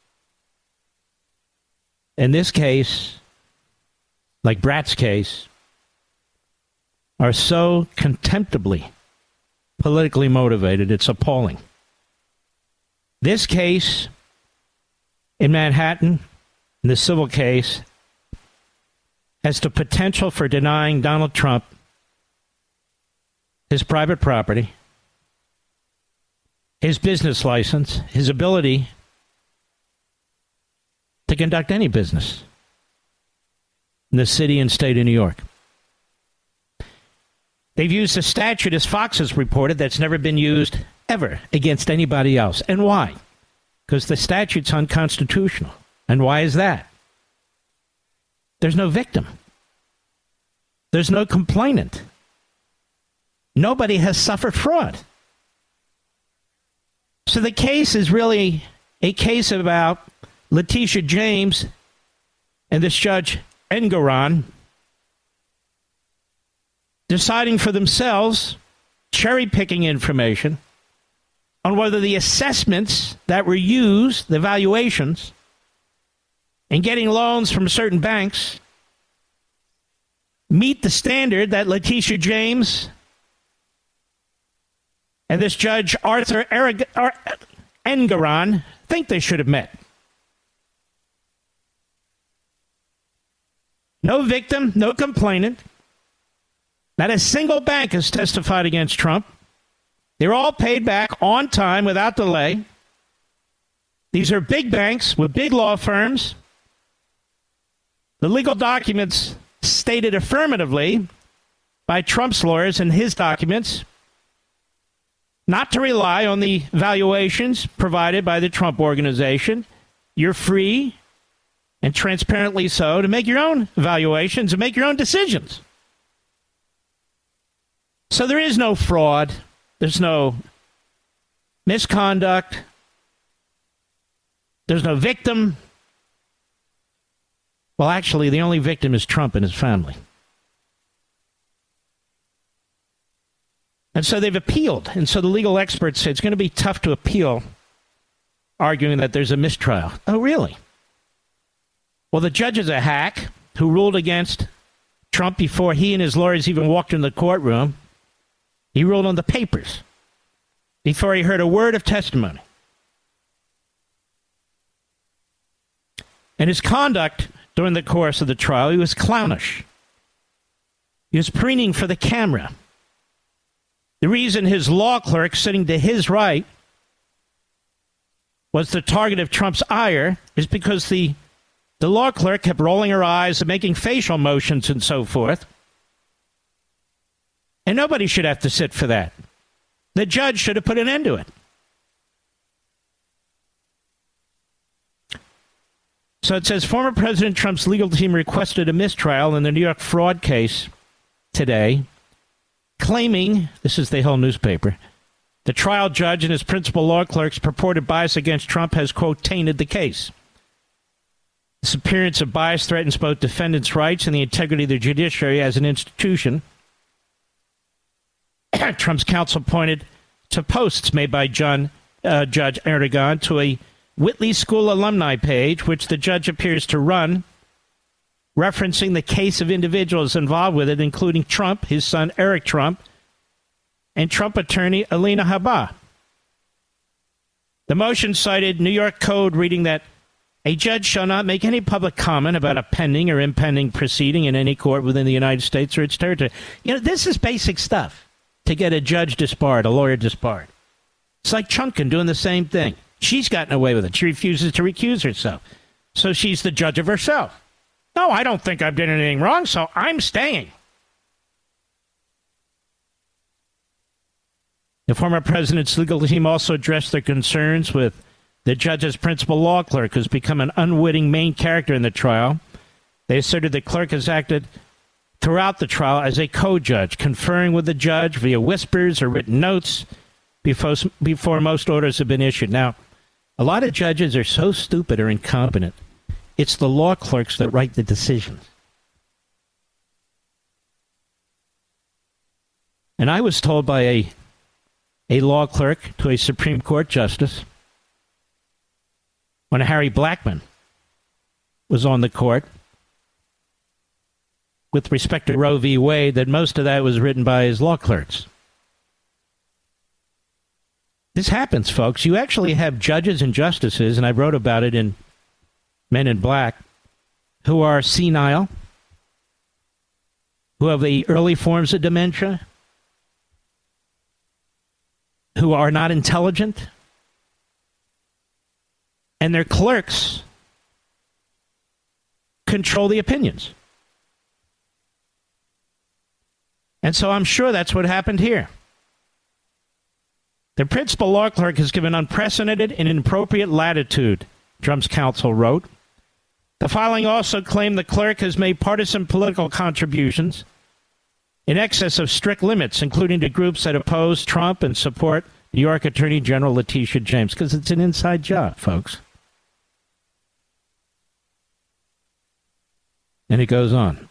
In this case, like Brat's case, are so contemptibly politically motivated, it's appalling. This case in Manhattan, in the civil case, has the potential for denying Donald Trump his private property, his business license, his ability to conduct any business in the city and state of New York. They've used a statute, as Fox has reported, that's never been used ever against anybody else. And why? Because the statute's unconstitutional. And why is that? There's no victim. There's no complainant. Nobody has suffered fraud. So the case is really a case about Letitia James and this Judge Engoron deciding for themselves, cherry-picking information on whether the assessments that were used, the valuations, and getting loans from certain banks meet the standard that Letitia James and this Judge Arthur Engoron think they should have met. No victim, no complainant. Not a single bank has testified against Trump. They're all paid back on time without delay. These are big banks with big law firms. The legal documents stated affirmatively by Trump's lawyers in his documents not to rely on the valuations provided by the Trump Organization. You're free, and transparently so, to make your own valuations and make your own decisions. So there is no fraud. There's no misconduct. There's no victim. Well, actually, the only victim is Trump and his family. And so they've appealed. And so the legal experts say it's going to be tough to appeal, arguing that there's a mistrial. Oh, really? Well, the judge is a hack who ruled against Trump before he and his lawyers even walked in the courtroom. He ruled on the papers before he heard a word of testimony. And his conduct during the course of the trial, he was clownish. He was preening for the camera. The reason his law clerk sitting to his right was the target of Trump's ire is because the, the law clerk kept rolling her eyes and making facial motions and so forth. And nobody should have to sit for that. The judge should have put an end to it. So it says former President Trump's legal team requested a mistrial in the New York fraud case today, claiming, this is the Hill newspaper, the trial judge and his principal law clerk's purported bias against Trump has, quote, tainted the case. This appearance of bias threatens both defendants' rights and the integrity of the judiciary as an institution. Trump's counsel pointed to posts made by John, uh, Judge Erdogan to a Whitley School alumni page, which the judge appears to run, referencing the case of individuals involved with it, including Trump, his son Eric Trump, and Trump attorney Alina Habba. The motion cited New York Code reading that a judge shall not make any public comment about a pending or impending proceeding in any court within the United States or its territory. You know, this is basic stuff to get a judge disbarred, a lawyer disbarred. It's like Chunkin doing the same thing. She's gotten away with it. She refuses to recuse herself. So she's the judge of herself. No, I don't think I've done anything wrong, so I'm staying. The former president's legal team also addressed their concerns with the judge's principal law clerk, who's become an unwitting main character in the trial. They asserted the clerk has acted throughout the trial as a co-judge, conferring with the judge via whispers or written notes before, before most orders have been issued. Now, a lot of judges are so stupid or incompetent, it's the law clerks that write the decisions. And I was told by a, a law clerk to a Supreme Court justice when Harry Blackmun was on the court with respect to Roe v. Wade that most of that was written by his law clerks. This happens, folks. You actually have judges and justices, and I wrote about it in Men in Black, who are senile, who have the early forms of dementia, who are not intelligent, and their clerks control the opinions. And so I'm sure that's what happened here. The principal law clerk has given unprecedented and inappropriate latitude, Trump's counsel wrote. The filing also claimed the clerk has made partisan political contributions in excess of strict limits, including to groups that oppose Trump and support New York Attorney General Letitia James, because it's an inside job, folks. And it goes on.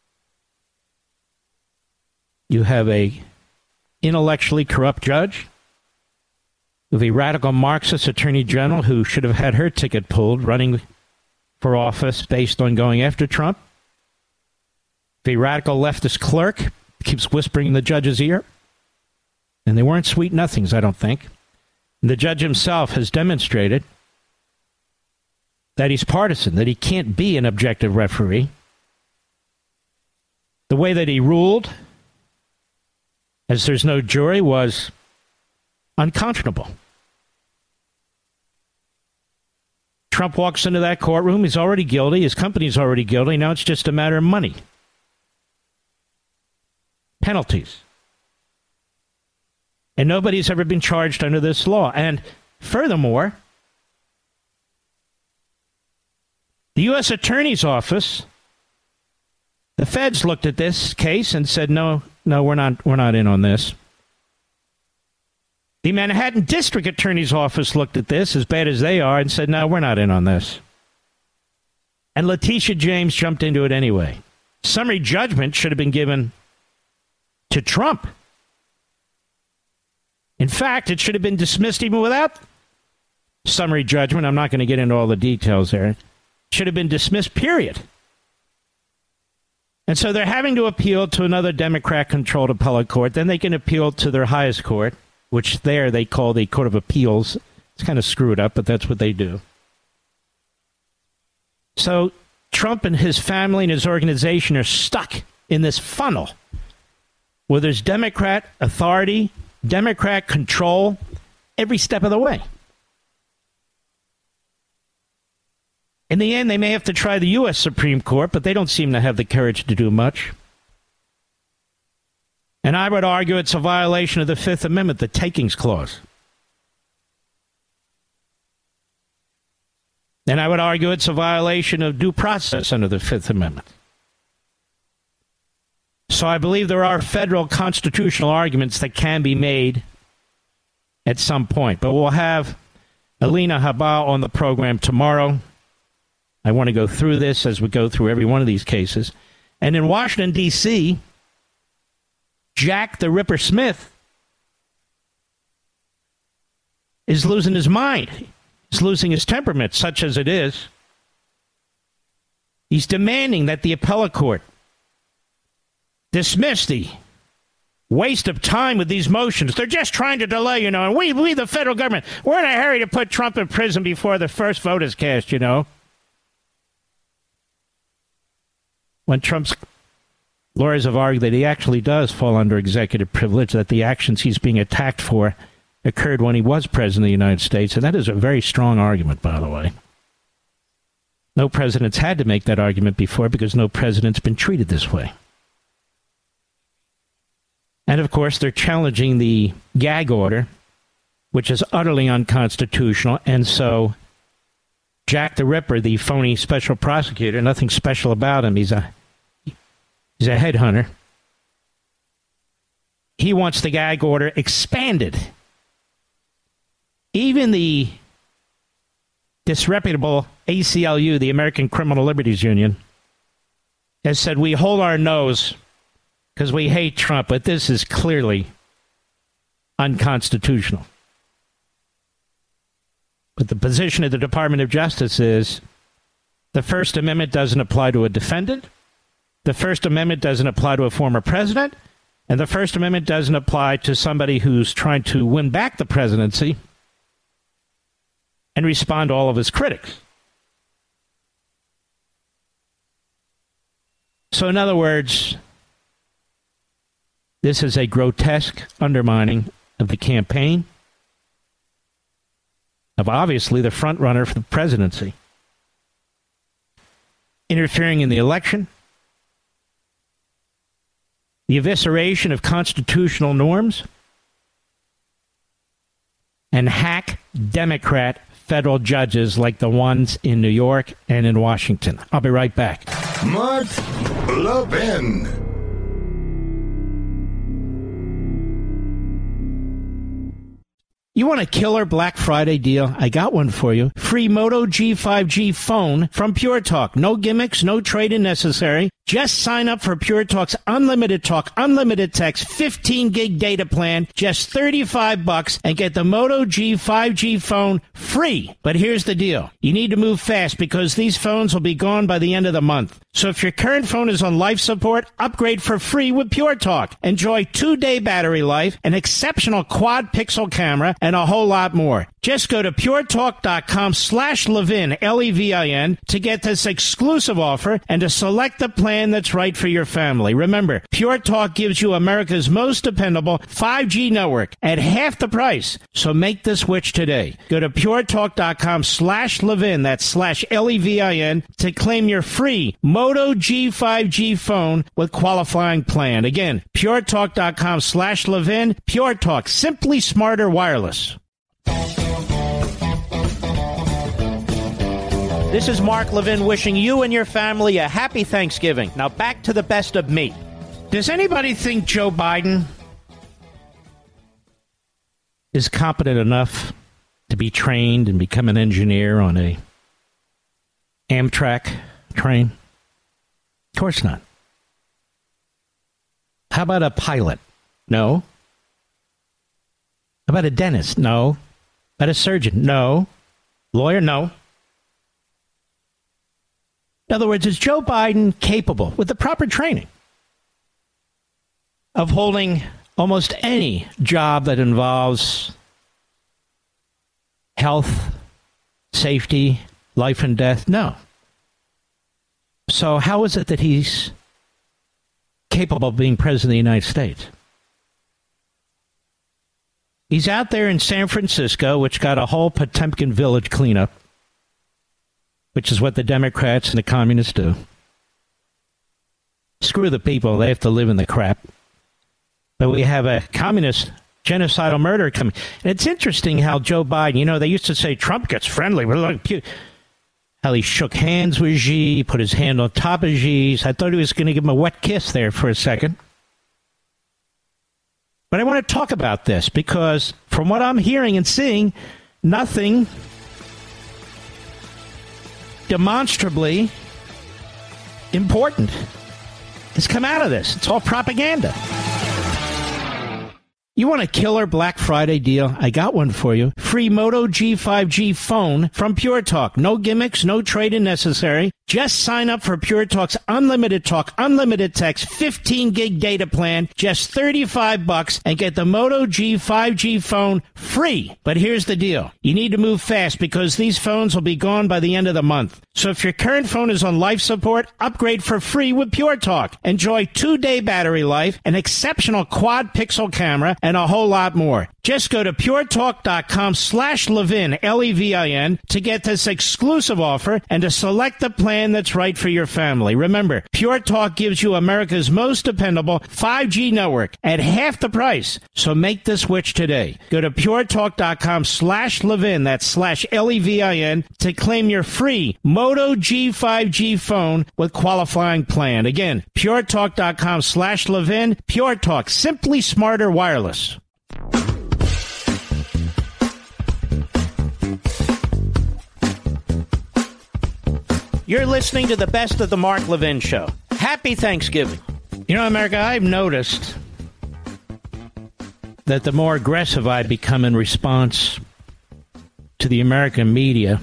You have a intellectually corrupt judge with a radical Marxist attorney general who should have had her ticket pulled running for office based on going after Trump. The radical leftist clerk keeps whispering in the judge's ear. And they weren't sweet nothings, I don't think. And the judge himself has demonstrated that he's partisan, that he can't be an objective referee. The way that he ruled, as there's no jury, was unconscionable. Trump walks into that courtroom. He's already guilty. His company's already guilty. Now it's just a matter of money. Penalties. And nobody's ever been charged under this law. And furthermore, the U S Attorney's Office, the feds looked at this case and said, no, no, we're not, we're not in on this. The Manhattan District Attorney's Office looked at this, as bad as they are, and said, no, we're not in on this. And Letitia James jumped into it anyway. Summary judgment should have been given to Trump. In fact, it should have been dismissed even without summary judgment. I'm not going to get into all the details there. It should have been dismissed, period. And so they're having to appeal to another Democrat-controlled appellate court. Then they can appeal to their highest court, which there they call the Court of Appeals. It's kind of screwed up, but that's what they do. So Trump and his family and his organization are stuck in this funnel where there's Democrat authority, Democrat control every step of the way. In the end, they may have to try the U S Supreme Court, but they don't seem to have the courage to do much. And I would argue it's a violation of the Fifth Amendment, the takings clause. And I would argue it's a violation of due process under the Fifth Amendment. So I believe there are federal constitutional arguments that can be made at some point. But we'll have Alina Habba on the program tomorrow. I want to go through this as we go through every one of these cases. And in Washington, D C, Jack the Ripper Smith is losing his mind. He's losing his temperament, such as it is. He's demanding that the appellate court dismiss the waste of time with these motions. They're just trying to delay, you know, and we, we, the federal government, we're in a hurry to put Trump in prison before the first vote is cast, you know. When Trump's lawyers have argued that he actually does fall under executive privilege, that the actions he's being attacked for occurred when he was president of the United States, and that is a very strong argument, by the way. No president's had to make that argument before because no president's been treated this way. And, of course, they're challenging the gag order, which is utterly unconstitutional, and so Jack the Ripper, the phony special prosecutor, nothing special about him. He's a he's a headhunter. He wants the gag order expanded. Even the disreputable A C L U, the American Criminal Liberties Union, has said we hold our nose because we hate Trump, but this is clearly unconstitutional. But the position of the Department of Justice is the First Amendment doesn't apply to a defendant, the First Amendment doesn't apply to a former president, and the First Amendment doesn't apply to somebody who's trying to win back the presidency and respond to all of his critics. So in other words, this is a grotesque undermining of the campaign, of obviously the front runner for the presidency, interfering in the election, the evisceration of constitutional norms, and hack Democrat federal judges like the ones in New York and in Washington. I'll be right back. Mark Levin. You want a killer Black Friday deal? I got one for you. Free Moto G five G phone from Pure Talk. No gimmicks, no trade-in necessary. Just sign up for Pure Talk's unlimited talk, unlimited text, fifteen gig data plan, just thirty-five bucks, and get the Moto G five G phone free. But here's the deal. You need to move fast because these phones will be gone by the end of the month. So if your current phone is on life support, upgrade for free with Pure Talk. Enjoy two-day battery life, an exceptional quad-pixel camera, and a whole lot more. Just go to puretalk.com slash Levin, L E V I N, to get this exclusive offer and to select the plan that's right for your family. Remember, Pure Talk gives you America's most dependable five G network at half the price. So make the switch today. Go to puretalk.com slash Levin, that's slash L E V I N, to claim your free Moto G five G phone with qualifying plan. Again, puretalk.com slash Levin. Pure Talk, simply smarter wireless. This is Mark Levin wishing you and your family a happy Thanksgiving. Now back to the best of me. Does anybody think Joe Biden is competent enough to be trained and become an engineer on a Amtrak train? Of course not. How about a pilot? No. How about a dentist? No. How about a surgeon? No. Lawyer? No. In other words, is Joe Biden capable, with the proper training, of holding almost any job that involves health, safety, life and death? No. So how is it that he's capable of being president of the United States? He's out there in San Francisco, which got a whole Potemkin Village cleanup. which is what the Democrats and the communists do. Screw the people. They have to live in the crap. But we have a communist genocidal murder coming. And it's interesting how Joe Biden, you know, they used to say Trump gets friendly. How he shook hands with Xi, put his hand on top of Xi's. I thought he was going to give him a wet kiss there for a second. But I want to talk about this because from what I'm hearing and seeing, nothing demonstrably important has come out of this. It's all propaganda. You want a killer Black Friday deal? I got one for you. Free Moto G five G phone from Pure Talk. No gimmicks, no trade-in necessary. Just sign up for Pure Talk's unlimited talk, unlimited text, fifteen gig data plan, just thirty-five bucks, and get the Moto G five G phone free. But here's the deal. You need to move fast because these phones will be gone by the end of the month. So if your current phone is on life support, upgrade for free with Pure Talk. Enjoy two-day battery life, an exceptional quad-pixel camera, and a whole lot more. Just go to puretalk.com slash Levin, L E V I N, to get this exclusive offer and to select the plan that's right for your family. Remember, Pure Talk gives you America's most dependable five G network at half the price. So make the switch today. Go to puretalk.com slash Levin, that's slash L E V I N, to claim your free Moto G five G phone with qualifying plan. Again, puretalk.com slash Levin. Pure Talk, simply smarter wireless. You're listening to the best of the Mark Levin Show. Happy Thanksgiving. You know, America, I've noticed that the more aggressive I become in response to the American media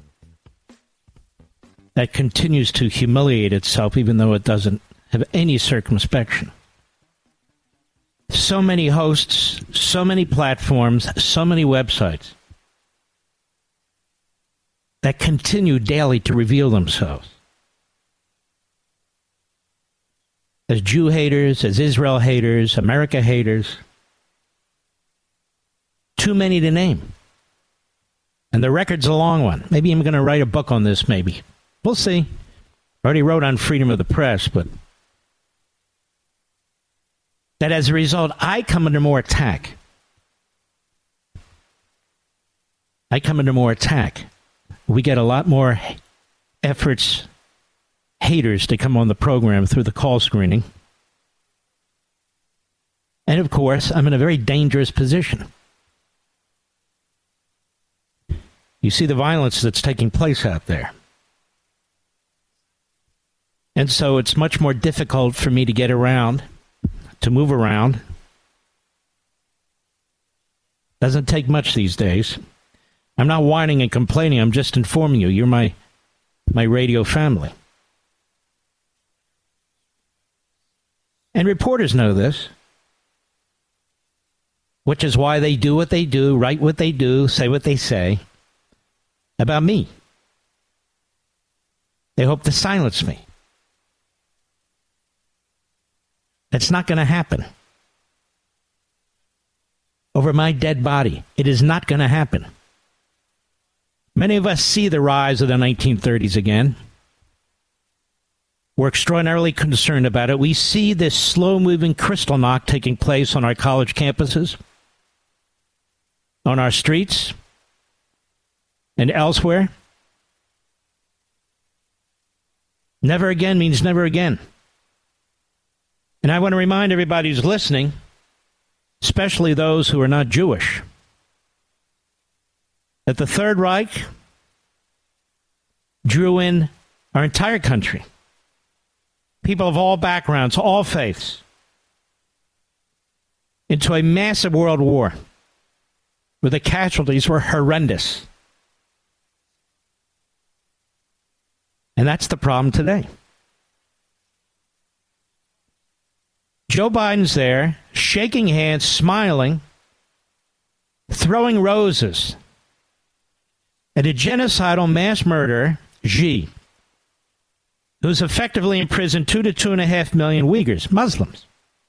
that continues to humiliate itself, even though it doesn't have any circumspection. So many hosts, so many platforms, so many websites that continue daily to reveal themselves as Jew haters, as Israel haters, America haters. Too many to name. And the record's a long one. Maybe I'm going to write a book on this, maybe. We'll see. I already wrote on freedom of the press, but that as a result, I come under more attack. I come under more attack. We get a lot more efforts, haters to come on the program through the call screening. And of course, I'm in a very dangerous position. You see the violence that's taking place out there. And so it's much more difficult for me to get around, to move around. Doesn't take much these days. I'm not whining and complaining. I'm just informing you. You're my my radio family. And reporters know this, which is why they do what they do, write what they do, say what they say about me. They hope to silence me. That's not going to happen. Over my dead body. It is not going to happen. Many of us see the rise of the nineteen thirties again. We're extraordinarily concerned about it. We see this slow-moving crystal knock taking place on our college campuses, on our streets, and elsewhere. Never again means never again. And I want to remind everybody who's listening, especially those who are not Jewish, that the Third Reich drew in our entire country, people of all backgrounds, all faiths, into a massive world war where the casualties were horrendous. And that's the problem today. Joe Biden's there, shaking hands, smiling, throwing roses at a genocidal mass murderer, Xi, who's effectively imprisoned two to two and a half million Uyghurs, Muslims.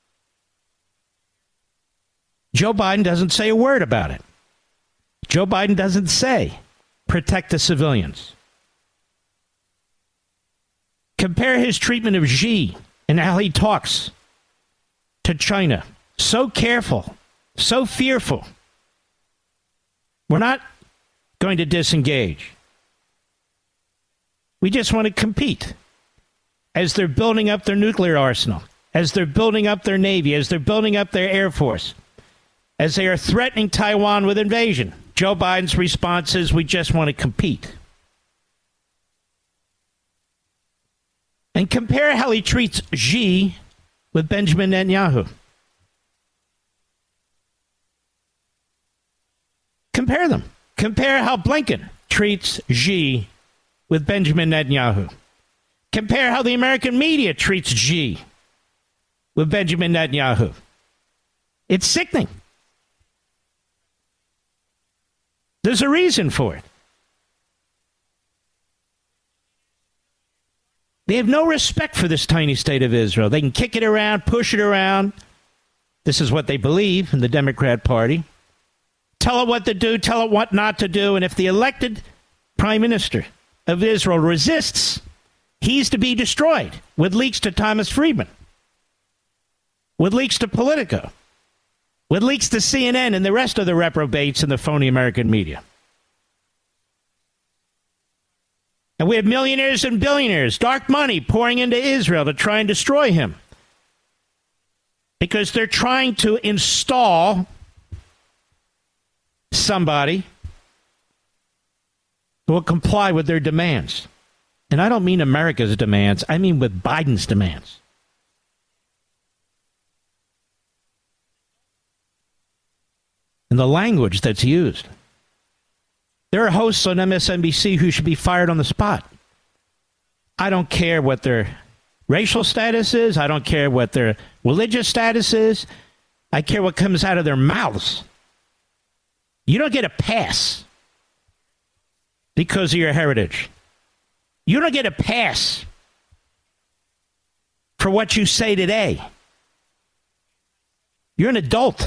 Joe Biden doesn't say a word about it. Joe Biden doesn't say, protect the civilians. Compare his treatment of Xi and how he talks to China. So careful, so fearful. We're not going to disengage. We just want to compete. As they're building up their nuclear arsenal, as they're building up their Navy, as they're building up their Air Force, as they are threatening Taiwan with invasion, Joe Biden's response is, we just want to compete. And compare how he treats Xi with Benjamin Netanyahu. Compare them. Compare how Blinken treats Xi with Benjamin Netanyahu. Compare how the American media treats Xi with Benjamin Netanyahu. It's sickening. There's a reason for it. They have no respect for this tiny state of Israel. They can kick it around, push it around. This is what they believe in the Democrat Party. Tell it what to do, tell it what not to do. And if the elected prime minister of Israel resists, he's to be destroyed, with leaks to Thomas Friedman, with leaks to Politico, with leaks to C N N and the rest of the reprobates in the phony American media. And we have millionaires and billionaires, dark money pouring into Israel to try and destroy him, because they're trying to install somebody who will comply with their demands. And I don't mean America's demands. I mean with Biden's demands. And the language that's used. There are hosts on M S N B C who should be fired on the spot. I don't care what their racial status is. I don't care what their religious status is. I care what comes out of their mouths. You don't get a pass because of your heritage. You don't get a pass for what you say today. You're an adult.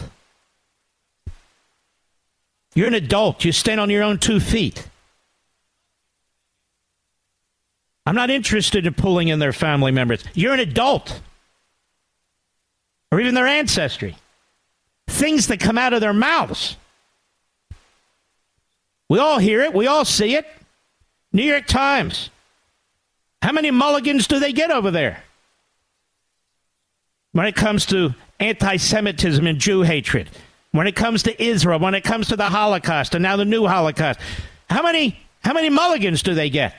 You're an adult. You stand on your own two feet. I'm not interested in pulling in their family members. You're an adult. Or even their ancestry. Things that come out of their mouths. We all hear it. We all see it. New York Times. How many mulligans do they get over there when it comes to anti-Semitism and Jew hatred? When it comes to Israel, when it comes to the Holocaust, and now the new Holocaust, how many how many mulligans do they get?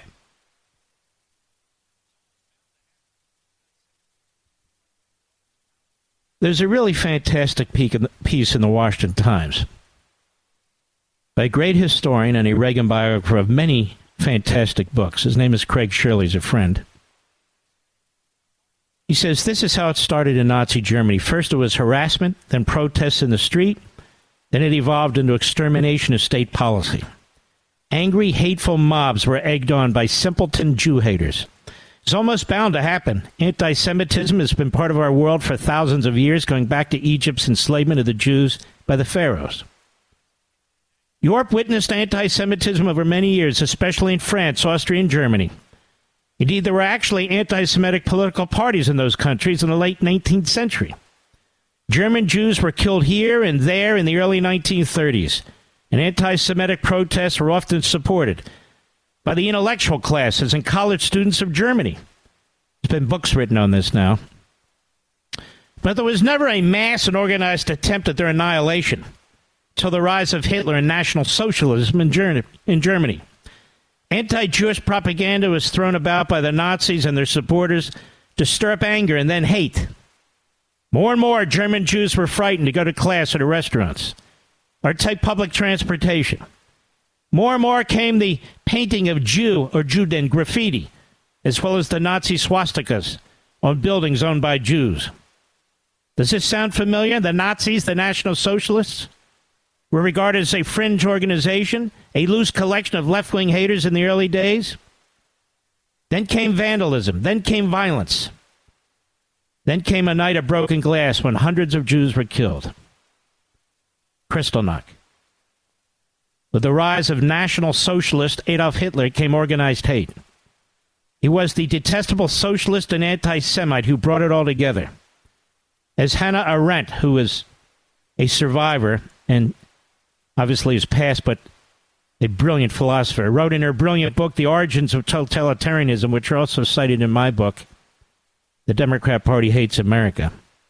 There's a really fantastic piece in the Washington Times by a great historian and a Reagan biographer of many fantastic books. His name is Craig Shirley. He's a friend. He says, this is how it started in Nazi Germany. First it was harassment, then protests in the street, then it evolved into extermination of state policy. Angry, hateful mobs were egged on by simpleton Jew haters. It's almost bound to happen. Anti-Semitism has been part of our world for thousands of years, going back to Egypt's enslavement of the Jews by the pharaohs. Europe witnessed anti-Semitism over many years, especially in France, Austria, and Germany. Indeed, there were actually anti-Semitic political parties in those countries in the late nineteenth century. German Jews were killed here and there in the early nineteen thirties, and anti-Semitic protests were often supported by the intellectual classes and college students of Germany. There's been books written on this now. But there was never a mass and organized attempt at their annihilation until the rise of Hitler and National Socialism in Germany. Anti-Jewish propaganda was thrown about by the Nazis and their supporters to stir up anger and then hate. More and more German Jews were frightened to go to class or to restaurants or take public transportation. More and more came the painting of Jew or Juden graffiti, as well as the Nazi swastikas on buildings owned by Jews. Does this sound familiar? The Nazis, the National Socialists, were regarded as a fringe organization, a loose collection of left-wing haters in the early days. Then came vandalism. Then came violence. Then came a night of broken glass when hundreds of Jews were killed. Kristallnacht. With the rise of National Socialist Adolf Hitler came organized hate. He was the detestable socialist and anti-Semite who brought it all together. As Hannah Arendt, who is a survivor and obviously is past, but a brilliant philosopher, wrote in her brilliant book, The Origins of Totalitarianism, which are also cited in my book, The Democrat Party Hates America.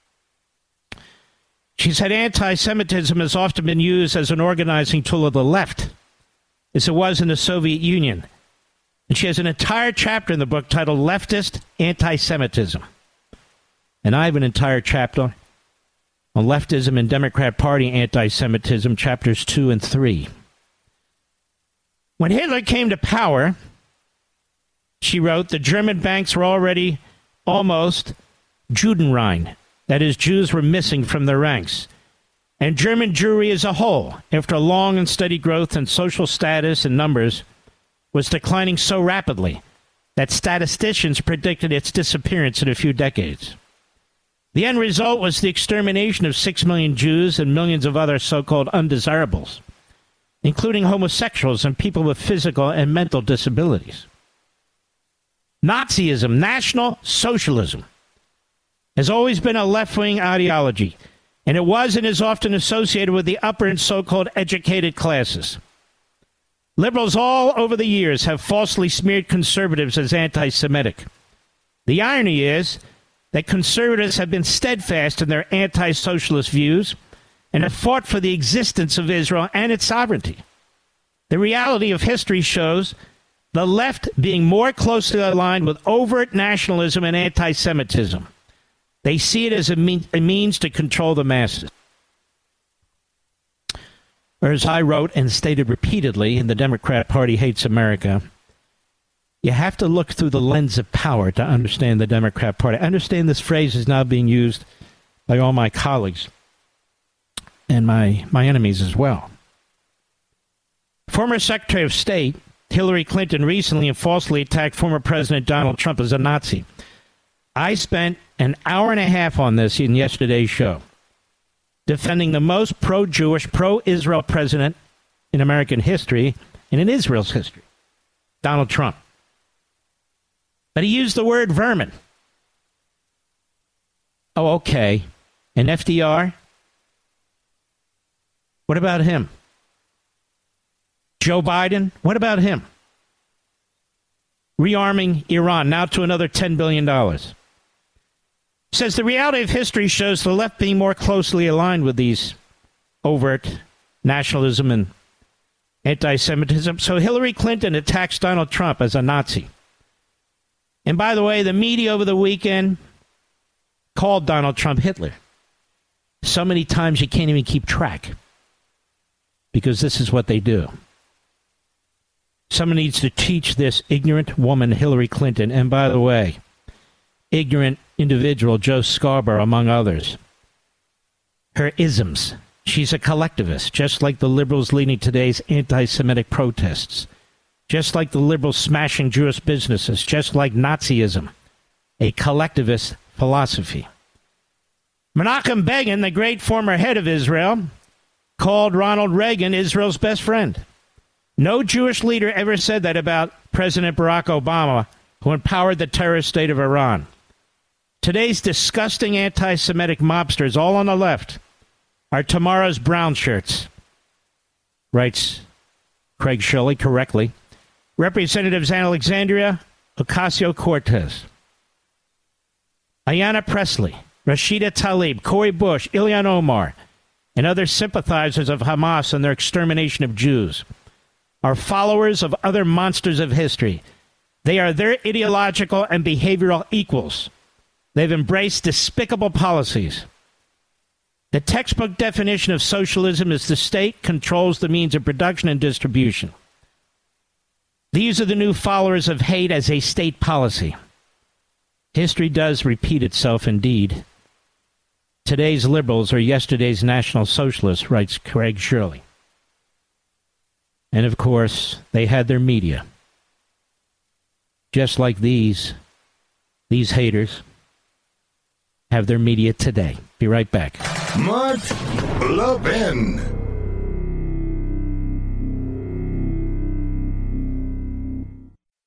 She said anti-Semitism has often been used as an organizing tool of the left, as it was in the Soviet Union. And she has an entire chapter in the book titled Leftist Anti-Semitism. And I have an entire chapter on leftism and Democrat Party anti-Semitism, chapters two and three. When Hitler came to power, she wrote, the German banks were already almost Judenrein. That is, Jews were missing from their ranks. And German Jewry as a whole, after a long and steady growth in social status and numbers, was declining so rapidly that statisticians predicted its disappearance in a few decades. The end result was the extermination of six million Jews and millions of other so-called undesirables, including homosexuals and people with physical and mental disabilities. Nazism, National Socialism, has always been a left-wing ideology, and it was and is often associated with the upper and so-called educated classes. Liberals all over the years have falsely smeared conservatives as anti-Semitic. The irony is that conservatives have been steadfast in their anti-socialist views and have fought for the existence of Israel and its sovereignty. The reality of history shows the left being more closely aligned with overt nationalism and anti-Semitism. They see it as a, mean, a means to control the masses. Or as I wrote and stated repeatedly in The Democrat Party Hates America, you have to look through the lens of power to understand the Democrat Party. I understand this phrase is now being used by all my colleagues and my, my enemies as well. Former Secretary of State Hillary Clinton recently and falsely attacked former President Donald Trump as a Nazi. I spent an hour and a half on this in yesterday's show, defending the most pro-Jewish, pro-Israel president in American history and in Israel's history, Donald Trump. But he used the word vermin. Oh, okay. And F D R? What about him? Joe Biden? What about him? Rearming Iran, now to another ten billion dollars. Says the reality of history shows the left being more closely aligned with these overt nationalism and anti-Semitism. So Hillary Clinton attacks Donald Trump as a Nazi. And by the way, the media over the weekend called Donald Trump Hitler. So many times you can't even keep track, because this is what they do. Someone needs to teach this ignorant woman, Hillary Clinton, and by the way, ignorant individual Joe Scarborough, among others, her isms. She's a collectivist, just like the liberals leading today's anti-Semitic protests, just like the liberals smashing Jewish businesses, just like Nazism, a collectivist philosophy. Menachem Begin, the great former head of Israel, called Ronald Reagan Israel's best friend. No Jewish leader ever said that about President Barack Obama, who empowered the terrorist state of Iran. Today's disgusting anti-Semitic mobsters, all on the left, are tomorrow's brown shirts, writes Craig Shirley correctly. Representatives Alexandria Ocasio-Cortez, Ayanna Pressley, Rashida Tlaib, Cori Bush, Ilhan Omar, and other sympathizers of Hamas and their extermination of Jews are followers of other monsters of history. They are their ideological and behavioral equals. They've embraced despicable policies. The textbook definition of socialism is the state controls the means of production and distribution. These are the new followers of hate as a state policy. History does repeat itself indeed. Today's liberals are yesterday's National Socialists, writes Craig Shirley. And of course, they had their media. Just like these, these haters have their media today. Be right back. Mark Levin.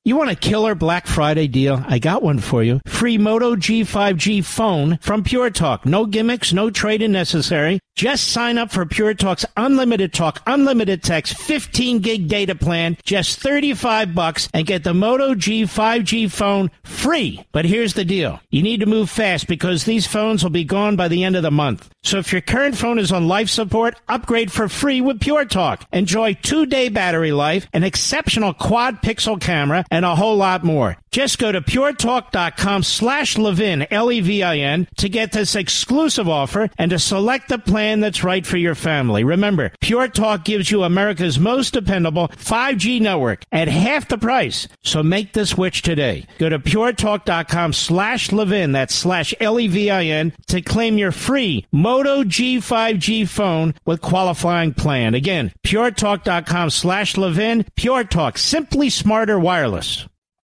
You want a killer Black Friday deal? I got one for you. Free Moto G five G phone from Pure Talk. No gimmicks, no trade-in necessary. Just sign up for Pure Talk's unlimited talk, unlimited text, fifteen gig data plan, just thirty-five bucks, and get the Moto G five G phone free. But here's the deal. You need to move fast because these phones will be gone by the end of the month. So if your current phone is on life support, upgrade for free with Pure Talk. Enjoy two-day battery life, an exceptional quad-pixel camera, and a whole lot more. Just go to puretalk.com slash Levin, L E V I N, to get this exclusive offer and to select the plan that's right for your family. Remember, Pure Talk gives you America's most dependable five G network at half the price. So make the switch today. Go to puretalk.com slash Levin, that's slash L E V I N, to claim your free Moto G five G phone with qualifying plan. Again, puretalk.com slash Levin. Pure Talk, simply smarter wireless.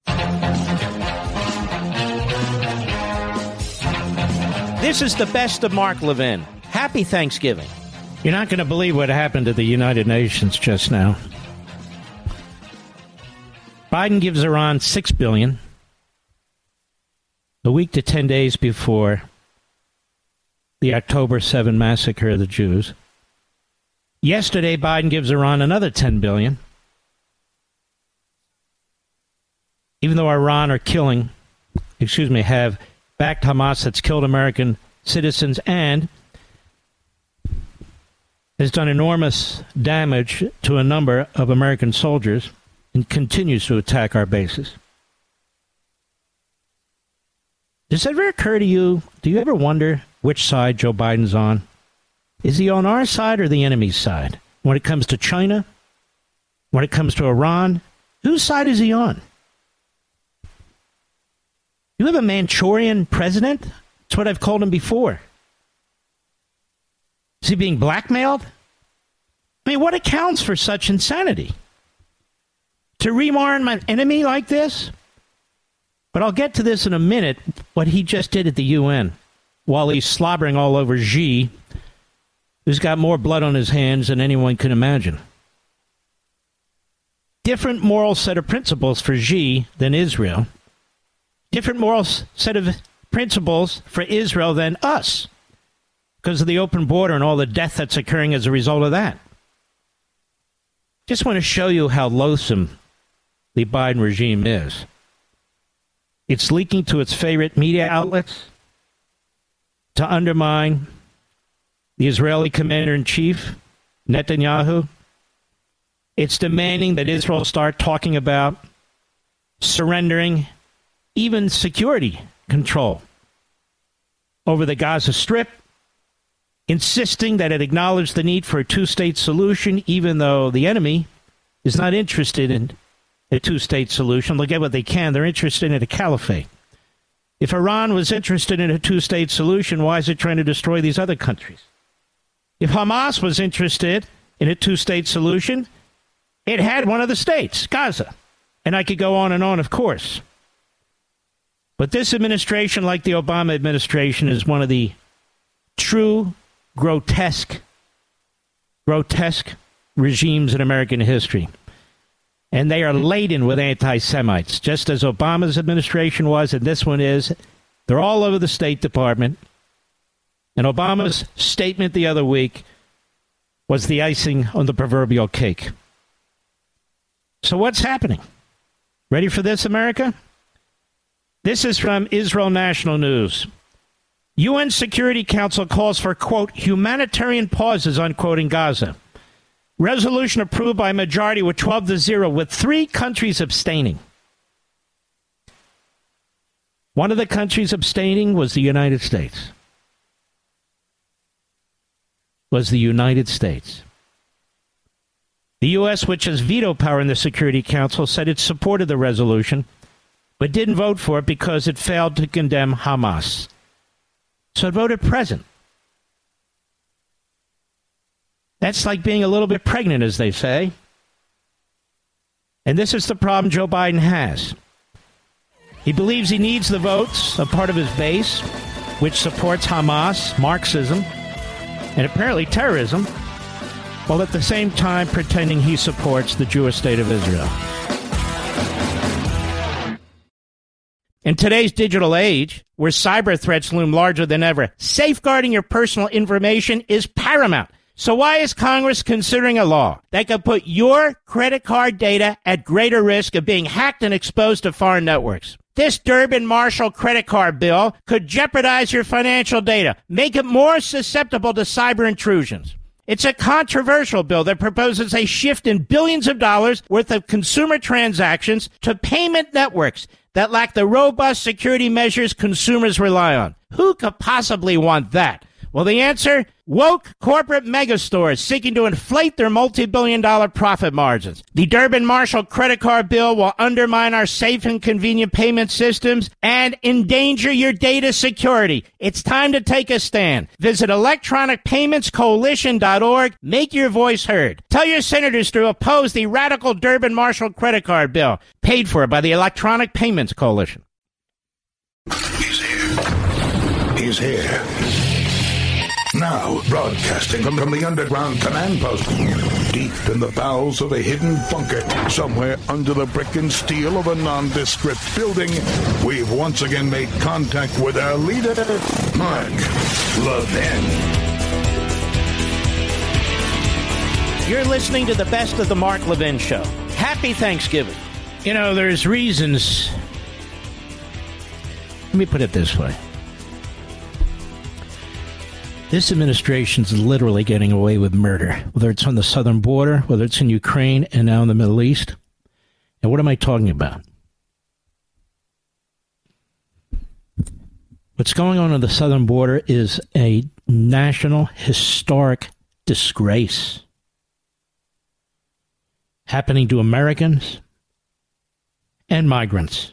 This is the best of Mark Levin. Happy Thanksgiving. You're not going to believe what happened at the United Nations just now. Biden gives Iran six billion dollars a week to ten days before the October seventh massacre of the Jews. Yesterday, Biden gives Iran another ten billion dollars. Even though Iran are killing, excuse me, have backed Hamas that's killed American citizens and has done enormous damage to a number of American soldiers and continues to attack our bases. Does it ever occur to you, do you ever wonder which side Joe Biden's on? Is he on our side or the enemy's side? When it comes to China, when it comes to Iran, whose side is he on? You have a Manchurian president? That's what I've called him before. Is he being blackmailed? I mean, what accounts for such insanity? To rearm an enemy like this? But I'll get to this in a minute, what he just did at the U N while he's slobbering all over Xi, who's got more blood on his hands than anyone can imagine. Different moral set of principles for Xi than Israel. Different moral set of principles for Israel than us because of the open border and all the death that's occurring as a result of that. Just want to show you how loathsome the Biden regime is. It's leaking to its favorite media outlets to undermine the Israeli commander-in-chief, Netanyahu. It's demanding that Israel start talking about surrendering even security control over the Gaza Strip, insisting that it acknowledge the need for a two-state solution, even though the enemy is not interested in a two-state solution. They'll get what they can. They're interested in a caliphate. If Iran was interested in a two-state solution, why is it trying to destroy these other countries? If Hamas was interested in a two-state solution, it had one of the states, Gaza. And I could go on and on, of course. But this administration, like the Obama administration, is one of the true grotesque, grotesque regimes in American history. And they are laden with anti-Semites, just as Obama's administration was, and this one is. They're all over the State Department. And Obama's statement the other week was the icing on the proverbial cake. So what's happening? Ready for this, America? This is from Israel National News. U N Security Council calls for, quote, humanitarian pauses, unquote, in Gaza. Resolution approved by a majority with twelve to zero, with three countries abstaining. One of the countries abstaining was the United States. Was the United States. The U S, which has veto power in the Security Council, said it supported the resolution, but didn't vote for it because it failed to condemn Hamas. So it voted present. That's like being a little bit pregnant, as they say. And this is the problem Joe Biden has. He believes he needs the votes of part of his base, which supports Hamas, Marxism, and apparently terrorism, while at the same time pretending he supports the Jewish state of Israel. In today's digital age, where cyber threats loom larger than ever, safeguarding your personal information is paramount. So why is Congress considering a law that could put your credit card data at greater risk of being hacked and exposed to foreign networks? This Durbin-Marshall credit card bill could jeopardize your financial data, make it more susceptible to cyber intrusions. It's a controversial bill that proposes a shift in billions of dollars worth of consumer transactions to payment networks that lack the robust security measures consumers rely on. Who could possibly want that? Well, the answer? Woke corporate megastores seeking to inflate their multi-billion dollar profit margins. The Durbin-Marshall credit card bill will undermine our safe and convenient payment systems and endanger your data security. It's time to take a stand. Visit electronic payments coalition dot org. Make your voice heard. Tell your senators to oppose the radical Durbin-Marshall credit card bill, paid for by the Electronic Payments Coalition. He's here. He's here. Now, broadcasting from, from the underground command post, deep in the bowels of a hidden bunker, somewhere under the brick and steel of a nondescript building, we've once again made contact with our leader, Mark Levin. You're listening to the best of the Mark Levin Show. Happy Thanksgiving. You know, there's reasons. Let me put it this way. This administration's literally getting away with murder, whether it's on the southern border, whether it's in Ukraine, and now in the Middle East. And what am I talking about? What's going on on the southern border is a national historic disgrace happening to Americans and migrants.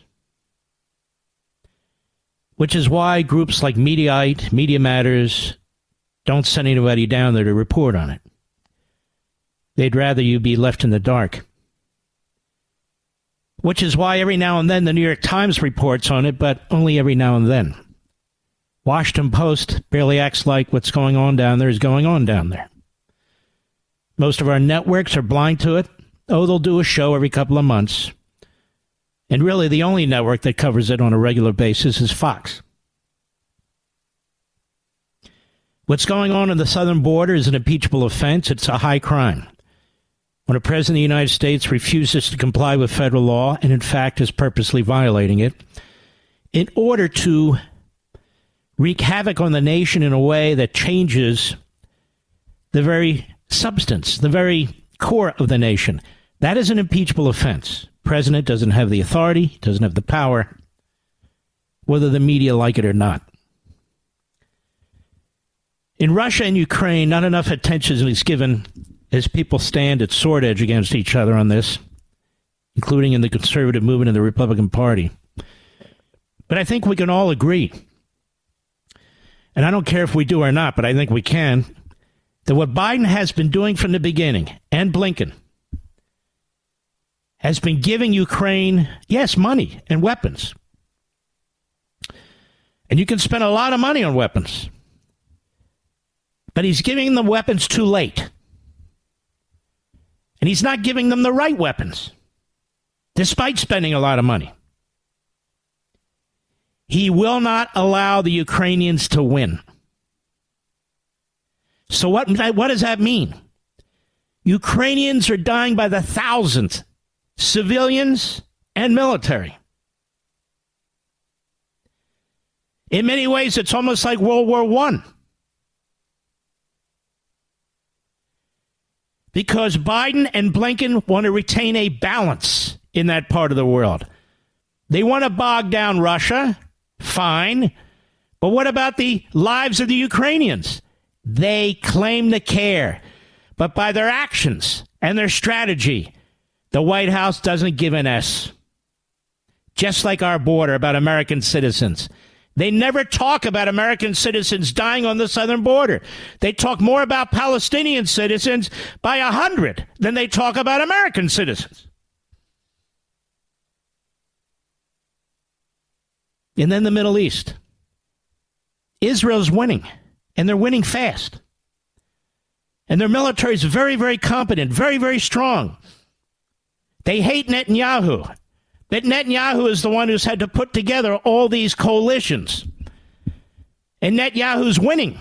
Which is why groups like Mediaite, Media Matters, don't send anybody down there to report on it. They'd rather you be left in the dark. Which is why every now and then the New York Times reports on it, but only every now and then. Washington Post barely acts like what's going on down there is going on down there. Most of our networks are blind to it. Oh, they'll do a show every couple of months. And really the only network that covers it on a regular basis is Fox. What's going on on the southern border is an impeachable offense. It's a high crime. When a president of the United States refuses to comply with federal law, and in fact is purposely violating it, in order to wreak havoc on the nation in a way that changes the very substance, the very core of the nation, that is an impeachable offense. The president doesn't have the authority, doesn't have the power, whether the media like it or not. In Russia and Ukraine, not enough attention is given as people stand at sword edge against each other on this, including in the conservative movement and the Republican Party. But I think we can all agree, and I don't care if we do or not, but I think we can, that what Biden has been doing from the beginning, and Blinken, has been giving Ukraine, yes, money and weapons. And you can spend a lot of money on weapons. But he's giving them weapons too late. And he's not giving them the right weapons, despite spending a lot of money. He will not allow the Ukrainians to win. So what, what does that mean? Ukrainians are dying by the thousands, civilians and military. In many ways, it's almost like World War One. Because Biden and Blinken want to retain a balance in that part of the world. They want to bog down Russia, fine. But what about the lives of the Ukrainians? They claim to care. But by their actions and their strategy, the White House doesn't give an S. Just like our border about American citizens. They never talk about American citizens dying on the southern border. They talk more about Palestinian citizens by a hundred than they talk about American citizens. And then the Middle East. Israel's winning, and they're winning fast. And their military is very, very competent, very, very strong. They hate Netanyahu, that Netanyahu is the one who's had to put together all these coalitions. And Netanyahu's winning.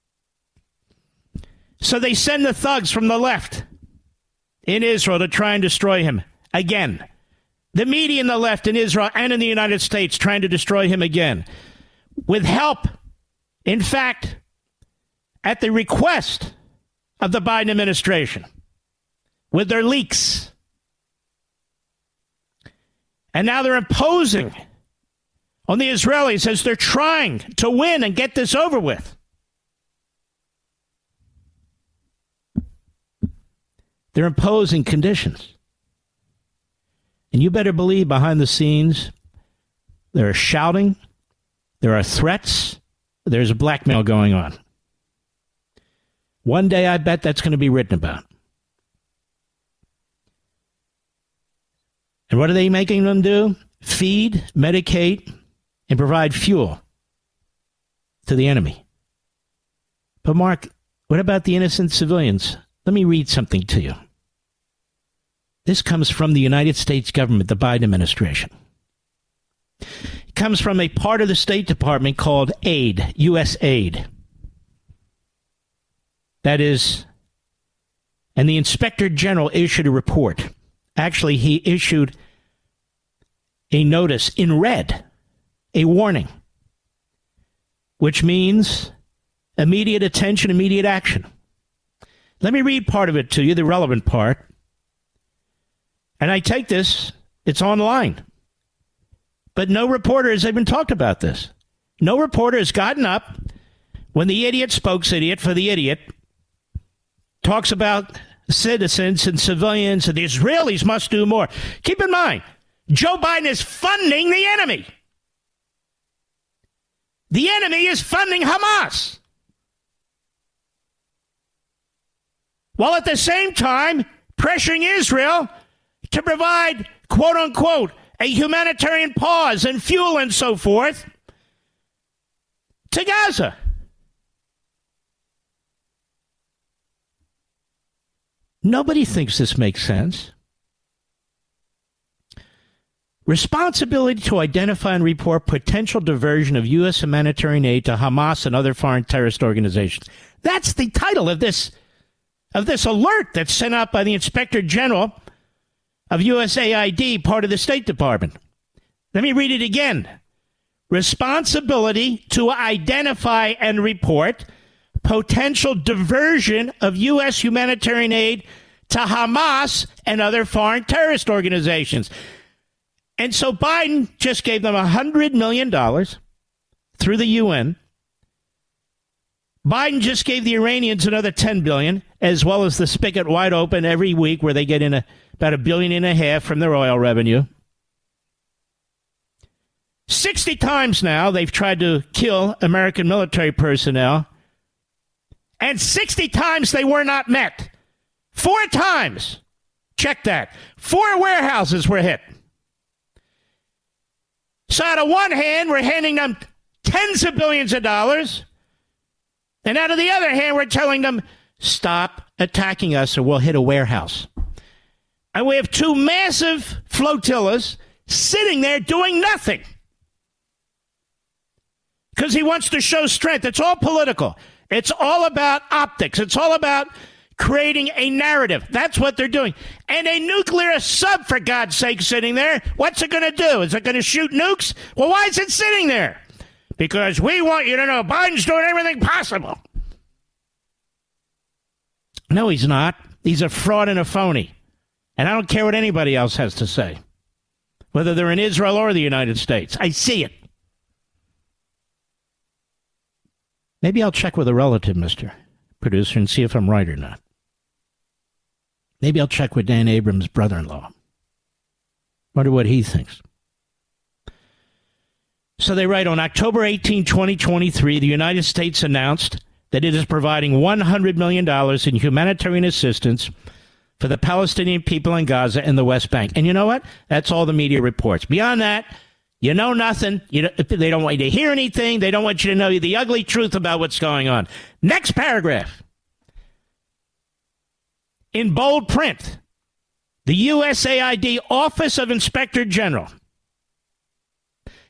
So they send the thugs from the left in Israel to try and destroy him again. The media in the left in Israel and in the United States trying to destroy him again. With help, in fact, at the request of the Biden administration, with their leaks. And now they're imposing on the Israelis as they're trying to win and get this over with. They're imposing conditions. And you better believe behind the scenes, there are shouting, there are threats, there's blackmail going on. One day I bet that's going to be written about. And what are they making them do? Feed, medicate, and provide fuel to the enemy. But Mark, what about the innocent civilians? Let me read something to you. This comes from the United States government, the Biden administration. It comes from a part of the State Department called AID, U S AID. That is, and the Inspector General issued a report. Actually, he issued a notice in red, a warning, which means immediate attention, immediate action. Let me read part of it to you, the relevant part. And I take this, it's online. But no reporter has even talked about this. No reporter has gotten up when the idiot spokes-idiot for the idiot talks about citizens and civilians and the Israelis must do more. Keep in mind, Joe Biden is funding the enemy. The enemy is funding Hamas. While at the same time pressuring Israel to provide, quote unquote, a humanitarian pause and fuel and so forth to Gaza. Nobody thinks this makes sense. Responsibility to identify and report potential diversion of U S humanitarian aid to Hamas and other foreign terrorist organizations. That's the title of this, of this alert that's sent out by the Inspector General of U S A I D, part of the State Department. Let me read it again. Responsibility to identify and report potential diversion of U S humanitarian aid to Hamas and other foreign terrorist organizations. And so Biden just gave them one hundred million dollars through the U N. Biden just gave the Iranians another ten billion dollars, as well as the spigot wide open every week where they get in a, about a billion and a half from their oil revenue. sixty times now they've tried to kill American military personnel. And sixty times they were not met. Four times. Check that. Four warehouses were hit. So out of one hand, we're handing them tens of billions of dollars. And out of the other hand, we're telling them, stop attacking us or we'll hit a warehouse. And we have two massive flotillas sitting there doing nothing. Because he wants to show strength. It's all political. It's all about optics. It's all about creating a narrative. That's what they're doing. And a nuclear sub, for God's sake, sitting there. What's it going to do? Is it going to shoot nukes? Well, why is it sitting there? Because we want you to know Biden's doing everything possible. No, he's not. He's a fraud and a phony. And I don't care what anybody else has to say, whether they're in Israel or the United States. I see it. Maybe I'll check with a relative, Mister Producer, and see if I'm right or not. Maybe I'll check with Dan Abrams' brother-in-law. Wonder what he thinks. So they write, on October eighteenth, twenty twenty-three, the United States announced that it is providing one hundred million dollars in humanitarian assistance for the Palestinian people in Gaza and the West Bank. And you know what? That's all the media reports. Beyond that, you know nothing. You don't, they don't want you to hear anything. They don't want you to know the ugly truth about what's going on. Next paragraph. In bold print, the U S A I D Office of Inspector General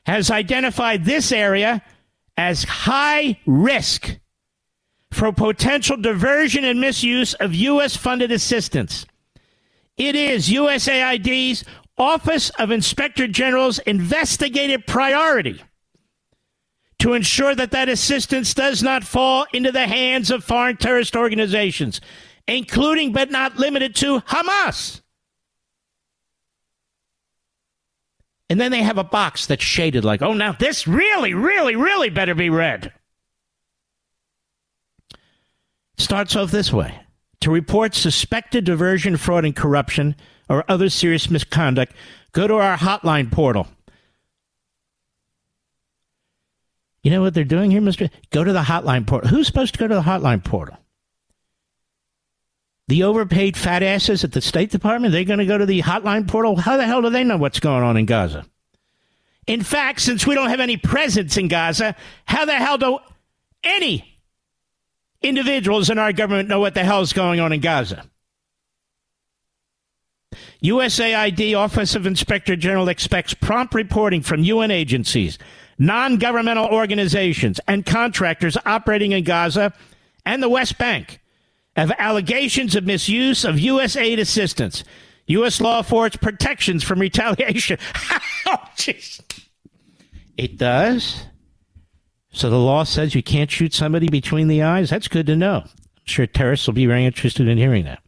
has identified this area as high risk for potential diversion and misuse of U S-funded assistance. It is U S A I D's Office of Inspector General's investigative priority to ensure that that assistance does not fall into the hands of foreign terrorist organizations, including but not limited to Hamas. And then they have a box that's shaded like, oh, now this really, really, really better be read. Starts off this way. To report suspected diversion, fraud, and corruption or other serious misconduct, go to our hotline portal. You know what they're doing here, Mister Go to the hotline portal. Who's supposed to go to the hotline portal? The overpaid fat asses at the State Department? They're going to go to the hotline portal? How the hell do they know what's going on in Gaza? In fact, since we don't have any presence in Gaza, how the hell do any individuals in our government know what the hell is going on in Gaza? U S A I D Office of Inspector General expects prompt reporting from U N agencies, non-governmental organizations, and contractors operating in Gaza and the West Bank of allegations of misuse of U S aid assistance. U S law affords protections from retaliation. Oh, jeez. It does? So the law says you can't shoot somebody between the eyes? That's good to know. I'm sure terrorists will be very interested in hearing that.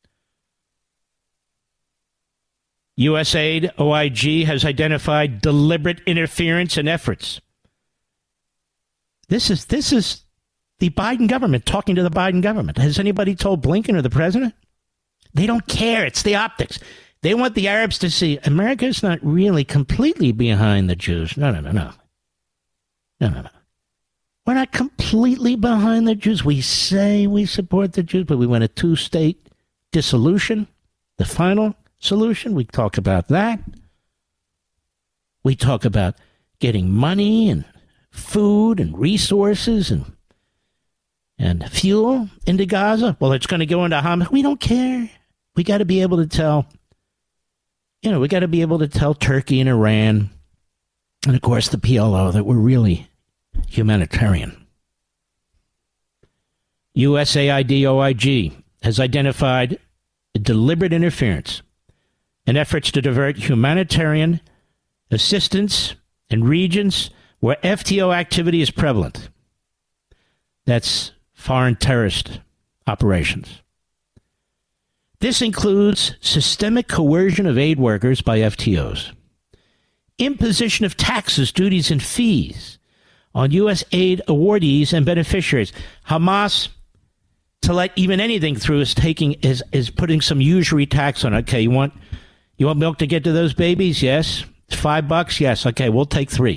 USAID O I G has identified deliberate interference in efforts. This is this is the Biden government talking to the Biden government. Has anybody told Blinken or the president? They don't care. It's the optics. They want the Arabs to see America's not really completely behind the Jews. No, no, no, no. No, no, no. We're not completely behind the Jews. We say we support the Jews, but we want a two-state dissolution, the final solution. We talk about that. We talk about getting money and food and resources and and fuel into Gaza. Well, it's going to go into Hamas. We don't care. We got to be able to tell, you know, we got to be able to tell Turkey and Iran and, of course, the P L O that we're really humanitarian. U S A I D O I G has identified a deliberate interference in efforts to divert humanitarian assistance in regions where F T O activity is prevalent. That's foreign terrorist operations. This includes systemic coercion of aid workers by F T Os, imposition of taxes, duties, and fees on U S aid awardees and beneficiaries. Hamas, to let even anything through, is taking is is putting some usury tax on it. Okay, you want you want milk to get to those babies? Yes. It's five bucks? Yes. Okay, we'll take three.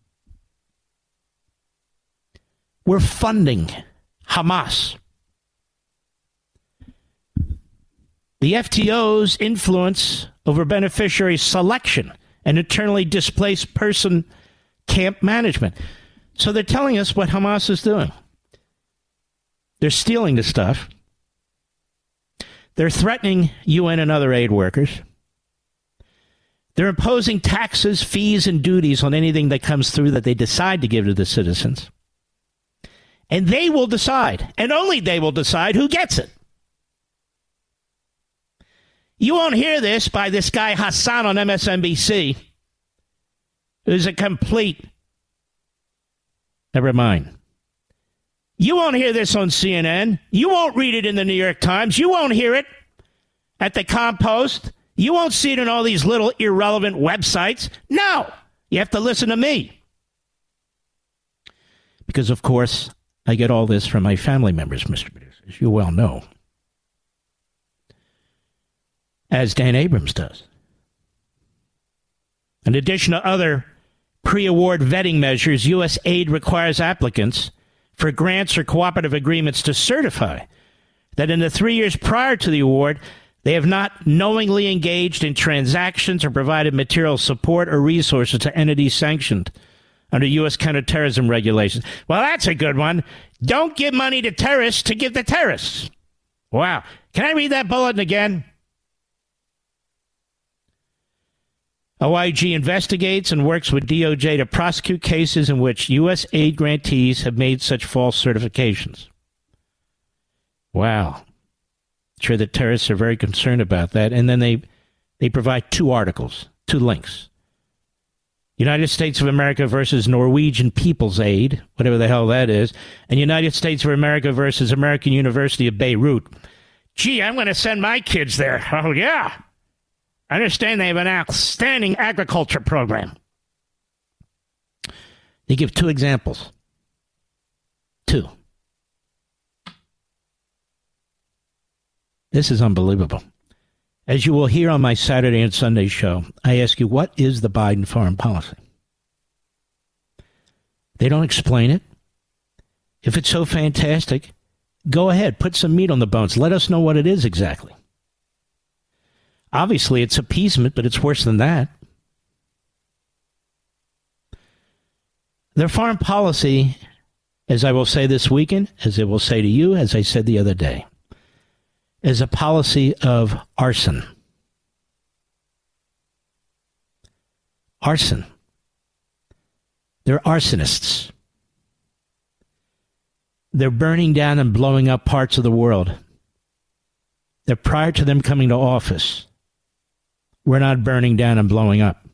We're funding Hamas. The F T O's influence over beneficiary selection and internally displaced person camp management. So they're telling us what Hamas is doing. They're stealing the stuff. They're threatening U N and other aid workers. They're imposing taxes, fees, and duties on anything that comes through that they decide to give to the citizens. And they will decide, and only they will decide, who gets it. You won't hear this by this guy Hassan on M S N B C, who's a complete... Never mind. You won't hear this on C N N. You won't read it in the New York Times. You won't hear it at the Compost. You won't see it in all these little irrelevant websites. No, you have to listen to me. Because, of course, I get all this from my family members, Mister Producer, as you well know. As Dan Abrams does. In addition to other pre-award vetting measures, U S aid requires applicants for grants or cooperative agreements to certify that in the three years prior to the award, they have not knowingly engaged in transactions or provided material support or resources to entities sanctioned under U S counterterrorism regulations. Well, that's a good one. Don't give money to terrorists to give to terrorists. Wow. Can I read that bulletin again? O I G investigates and works with D O J to prosecute cases in which U S aid grantees have made such false certifications. Wow. I'm sure the terrorists are very concerned about that. And then they, they provide two articles, two links. United States of America versus Norwegian People's Aid, whatever the hell that is, and United States of America versus American University of Beirut. Gee, I'm going to send my kids there. Oh, yeah. I understand they have an outstanding agriculture program. They give two examples. Two. This is unbelievable. As you will hear on my Saturday and Sunday show, I ask you, what is the Biden foreign policy? They don't explain it. If it's so fantastic, go ahead, put some meat on the bones. Let us know what it is exactly. Obviously, it's appeasement, but it's worse than that. Their foreign policy, as I will say this weekend, as I will say to you, as I said the other day, is a policy of arson. Arson. They're arsonists. They're burning down and blowing up parts of the world that prior to them coming to office, we're not burning down and blowing up.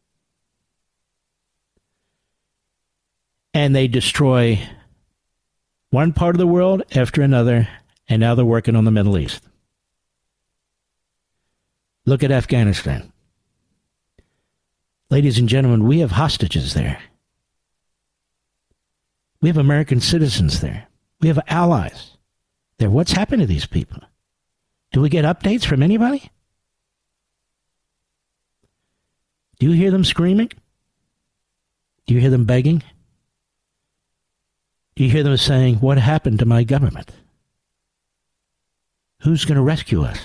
And they destroy one part of the world after another, and now they're working on the Middle East. Look at Afghanistan. Ladies and gentlemen, we have hostages there. We have American citizens there. We have allies there. What's happened to these people? Do we get updates from anybody? Do you hear them screaming? Do you hear them begging? Do you hear them saying, what happened to my government? Who's going to rescue us?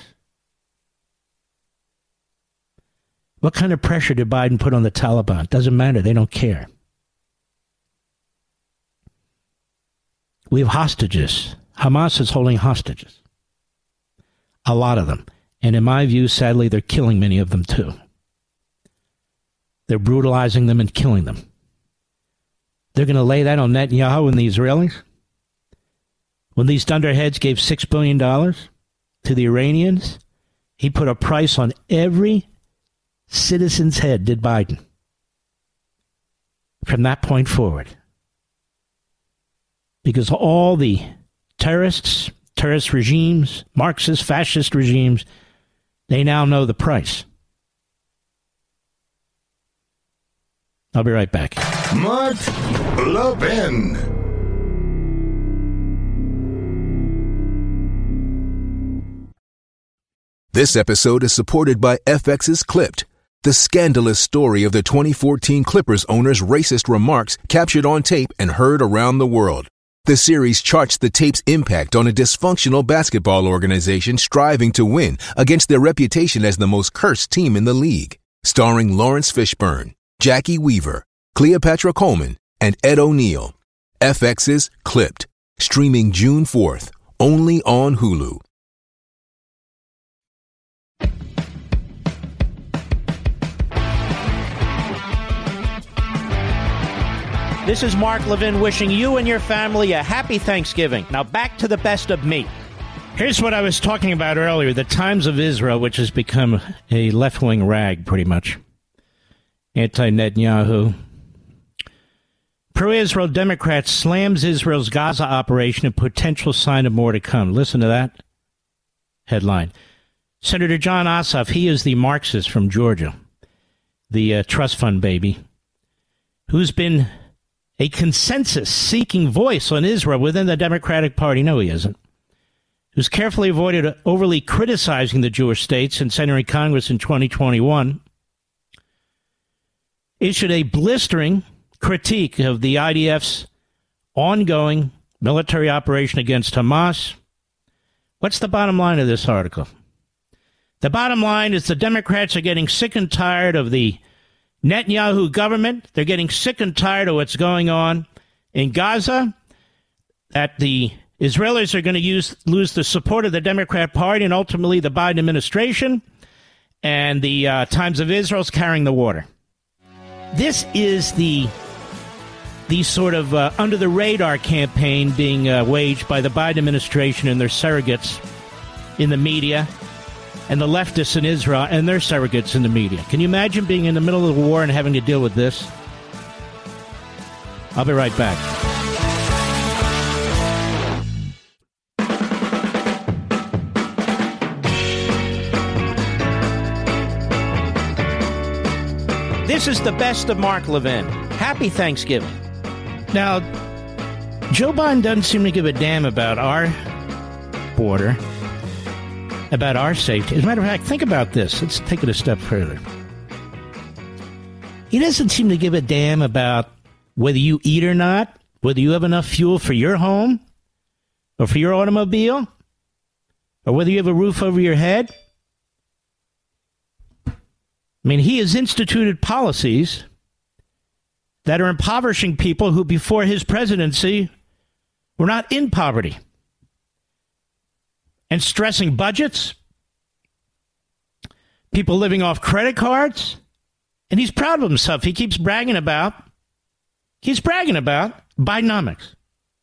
What kind of pressure did Biden put on the Taliban? Doesn't matter. They don't care. We have hostages. Hamas is holding hostages. A lot of them. And in my view, sadly, they're killing many of them too. They're brutalizing them and killing them. They're going to lay that on Netanyahu and the Israelis? When these dunderheads gave six billion dollars to the Iranians, he put a price on every citizen's head, did Biden. From that point forward. Because all the terrorists, terrorist regimes, Marxist, fascist regimes, they now know the price. I'll be right back. Mark Levin. This episode is supported by F X's Clipped, the scandalous story of the twenty fourteen Clippers owner's racist remarks captured on tape and heard around the world. The series charts the tape's impact on a dysfunctional basketball organization striving to win against their reputation as the most cursed team in the league. Starring Lawrence Fishburne, Jackie Weaver, Cleopatra Coleman, and Ed O'Neill. F X's Clipped, streaming June fourth, only on Hulu. This is Mark Levin wishing you and your family a happy Thanksgiving. Now back to the best of me. Here's what I was talking about earlier, the Times of Israel, which has become a left-wing rag pretty much. Anti-Netanyahu. Pro-Israel Democrat slams Israel's Gaza operation, a potential sign of more to come. Listen to that headline. Senator John Ossoff, he is the Marxist from Georgia, the uh, trust fund baby, who's been a consensus-seeking voice on Israel within the Democratic Party. No, he isn't. Who's carefully avoided overly criticizing the Jewish state since entering Congress in twenty twenty-one, issued a blistering critique of the I D F's ongoing military operation against Hamas. What's the bottom line of this article? The bottom line is the Democrats are getting sick and tired of the Netanyahu government. They're getting sick and tired of what's going on in Gaza, that the Israelis are going to use lose the support of the Democrat Party and ultimately the Biden administration, and the uh, Times of Israel's carrying the water. This is the the sort of uh, under-the-radar campaign being uh, waged by the Biden administration and their surrogates in the media, and the leftists in Israel and their surrogates in the media. Can you imagine being in the middle of the war and having to deal with this? I'll be right back. This is the best of Mark Levin. Happy Thanksgiving. Now, Joe Biden doesn't seem to give a damn about our border, about our safety. As a matter of fact, think about this. Let's take it a step further. He doesn't seem to give a damn about whether you eat or not, whether you have enough fuel for your home or for your automobile, or whether you have a roof over your head. I mean, he has instituted policies that are impoverishing people who, before his presidency, were not in poverty, and stressing budgets, people living off credit cards, and he's proud of himself. He keeps bragging about, he's bragging about Bidenomics.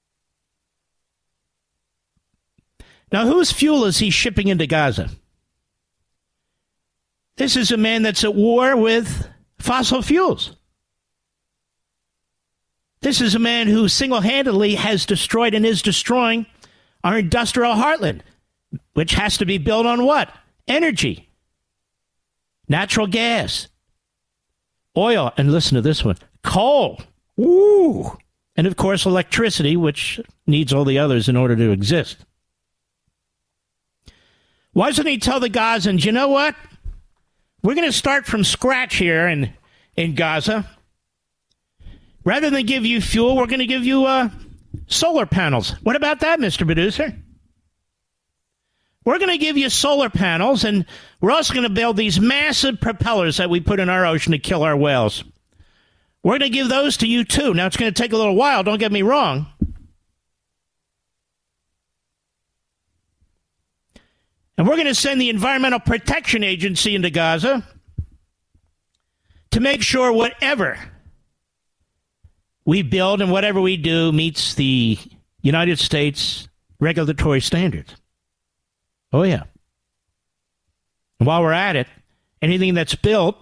Now, whose fuel is he shipping into Gaza? This is a man that's at war with fossil fuels. This is a man who single-handedly has destroyed and is destroying our industrial heartland, which has to be built on what? Energy, natural gas, oil, and listen to this one, coal, ooh, and of course electricity, which needs all the others in order to exist. Why doesn't he tell the Gazans, you know what? We're going to start from scratch here in, in Gaza. Rather than give you fuel, we're going to give you uh, solar panels. What about that, Mister Producer? We're going to give you solar panels, and we're also going to build these massive propellers that we put in our ocean to kill our whales. We're going to give those to you, too. Now, it's going to take a little while, don't get me wrong. And we're going to send the Environmental Protection Agency into Gaza to make sure whatever we build and whatever we do meets the United States regulatory standards. Oh, yeah. And while we're at it, anything that's built,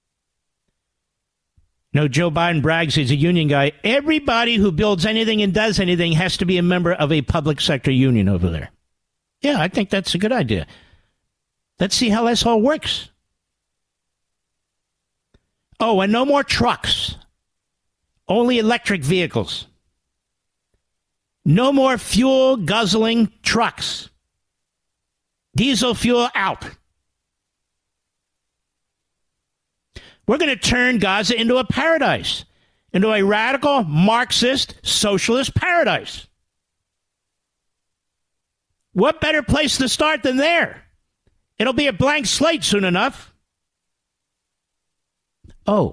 you know, Joe Biden brags he's a union guy. Everybody who builds anything and does anything has to be a member of a public sector union over there. Yeah, I think that's a good idea. Let's see how this all works. Oh, and no more trucks. Only electric vehicles. No more fuel guzzling trucks. Diesel fuel out. We're going to turn Gaza into a paradise, into a radical Marxist socialist paradise. What better place to start than there? It'll be a blank slate soon enough. Oh,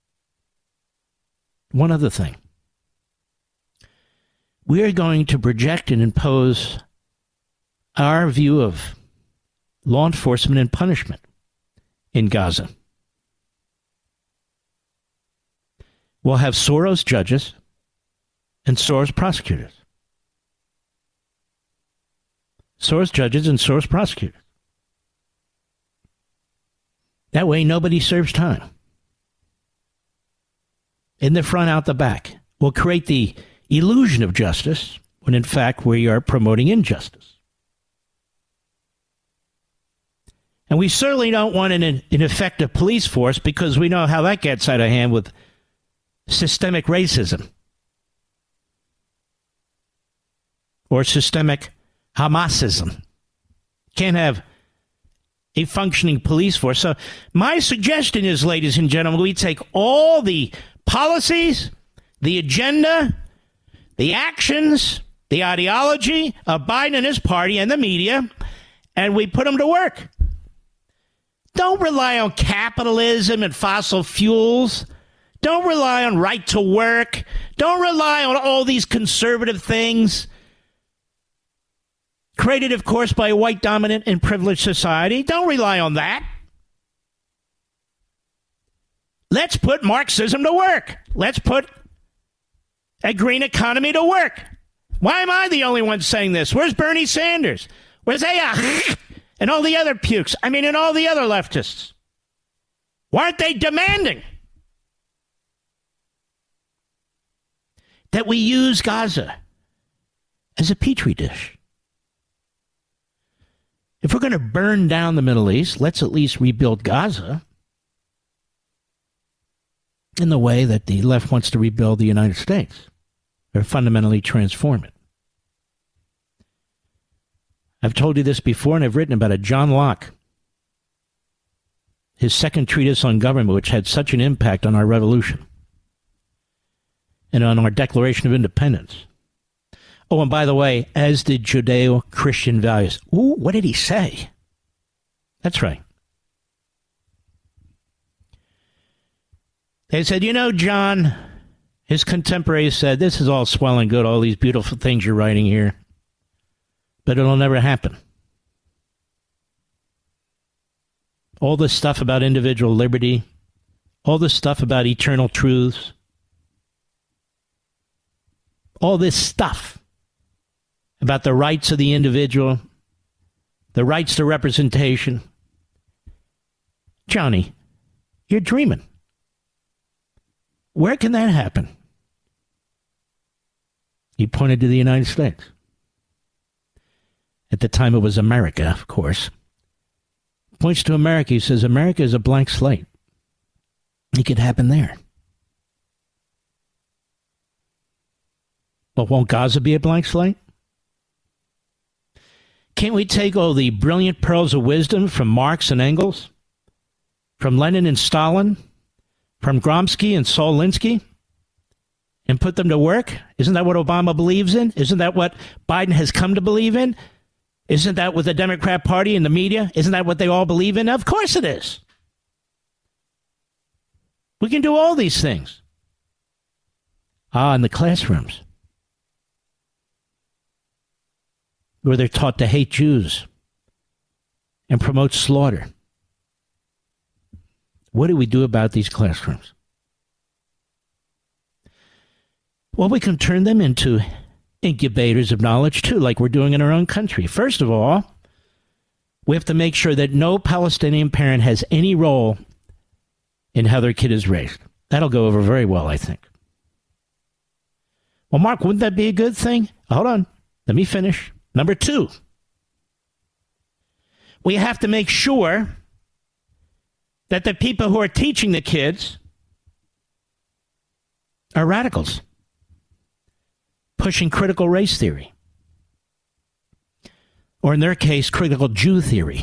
one other thing. We are going to project and impose our view of law enforcement and punishment in Gaza. We'll have Soros judges and Soros prosecutors. Soros judges and Soros prosecutors. That way nobody serves time. In the front, out the back. We'll create the illusion of justice when in fact we are promoting injustice. And we certainly don't want an, an effective police force because we know how that gets out of hand with systemic racism or systemic Hamasism. Can't have a functioning police force. So my suggestion is, ladies and gentlemen, we take all the policies, the agenda, the actions, the ideology of Biden and his party and the media, and we put them to work. Don't rely on capitalism and fossil fuels. Don't rely on right to work. Don't rely on all these conservative things created, of course, by a white dominant and privileged society. Don't rely on that. Let's put Marxism to work. Let's put a green economy to work. Why am I the only one saying this? Where's Bernie Sanders? Where's A I? And all the other pukes? I mean, and all the other leftists. Why aren't they demanding that we use Gaza as a petri dish? If we're going to burn down the Middle East, let's at least rebuild Gaza in the way that the left wants to rebuild the United States, or fundamentally transform it. I've told you this before, and I've written about it. John Locke, his second treatise on government, which had such an impact on our revolution and on our Declaration of Independence. Oh, and by the way, as did Judeo-Christian values. Ooh, what did he say? That's right. They said, you know, John, his contemporaries said, this is all swell and good, all these beautiful things you're writing here, but it'll never happen. All this stuff about individual liberty, all this stuff about eternal truths, all this stuff about the rights of the individual, the rights to representation. Johnny, you're dreaming. Where can that happen? He pointed to the United States. At the time it was America, of course. Points to America. He says, America is a blank slate. It could happen there. But won't Gaza be a blank slate? Can't we take all the brilliant pearls of wisdom from Marx and Engels, from Lenin and Stalin, from Gromsky and Saul Alinsky, and put them to work? Isn't that what Obama believes in? Isn't that what Biden has come to believe in? Isn't that what the Democrat Party and the media, isn't that what they all believe in? Of course it is. We can do all these things. Ah, in the classrooms, where they're taught to hate Jews and promote slaughter. What do we do about these classrooms? Well, we can turn them into incubators of knowledge, too, like we're doing in our own country. First of all, we have to make sure that no Palestinian parent has any role in how their kid is raised. That'll go over very well, I think. Well, Mark, wouldn't that be a good thing? Hold on. Let me finish. Number two, we have to make sure that the people who are teaching the kids are radicals, pushing critical race theory, or in their case, critical Jew theory.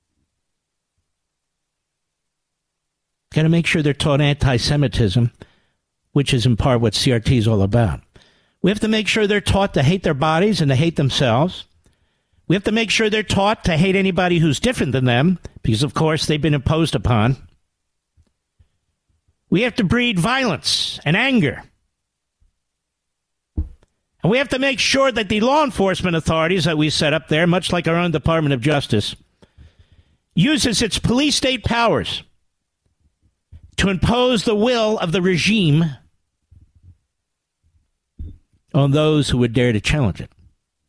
Got to make sure they're taught anti-Semitism, which is in part what C R T is all about. We have to make sure they're taught to hate their bodies and to hate themselves. We have to make sure they're taught to hate anybody who's different than them, because, of course, they've been imposed upon. We have to breed violence and anger. And we have to make sure that the law enforcement authorities that we set up there, much like our own Department of Justice, uses its police state powers to impose the will of the regime on those who would dare to challenge it.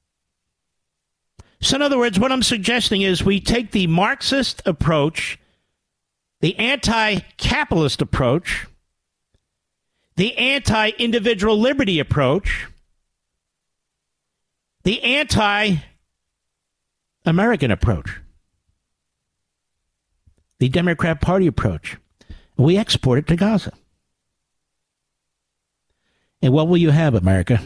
So in other words, what I'm suggesting is we take the Marxist approach, the anti-capitalist approach, the anti-individual liberty approach, the anti-American approach, the Democrat Party approach, and we export it to Gaza. And what will you have, America?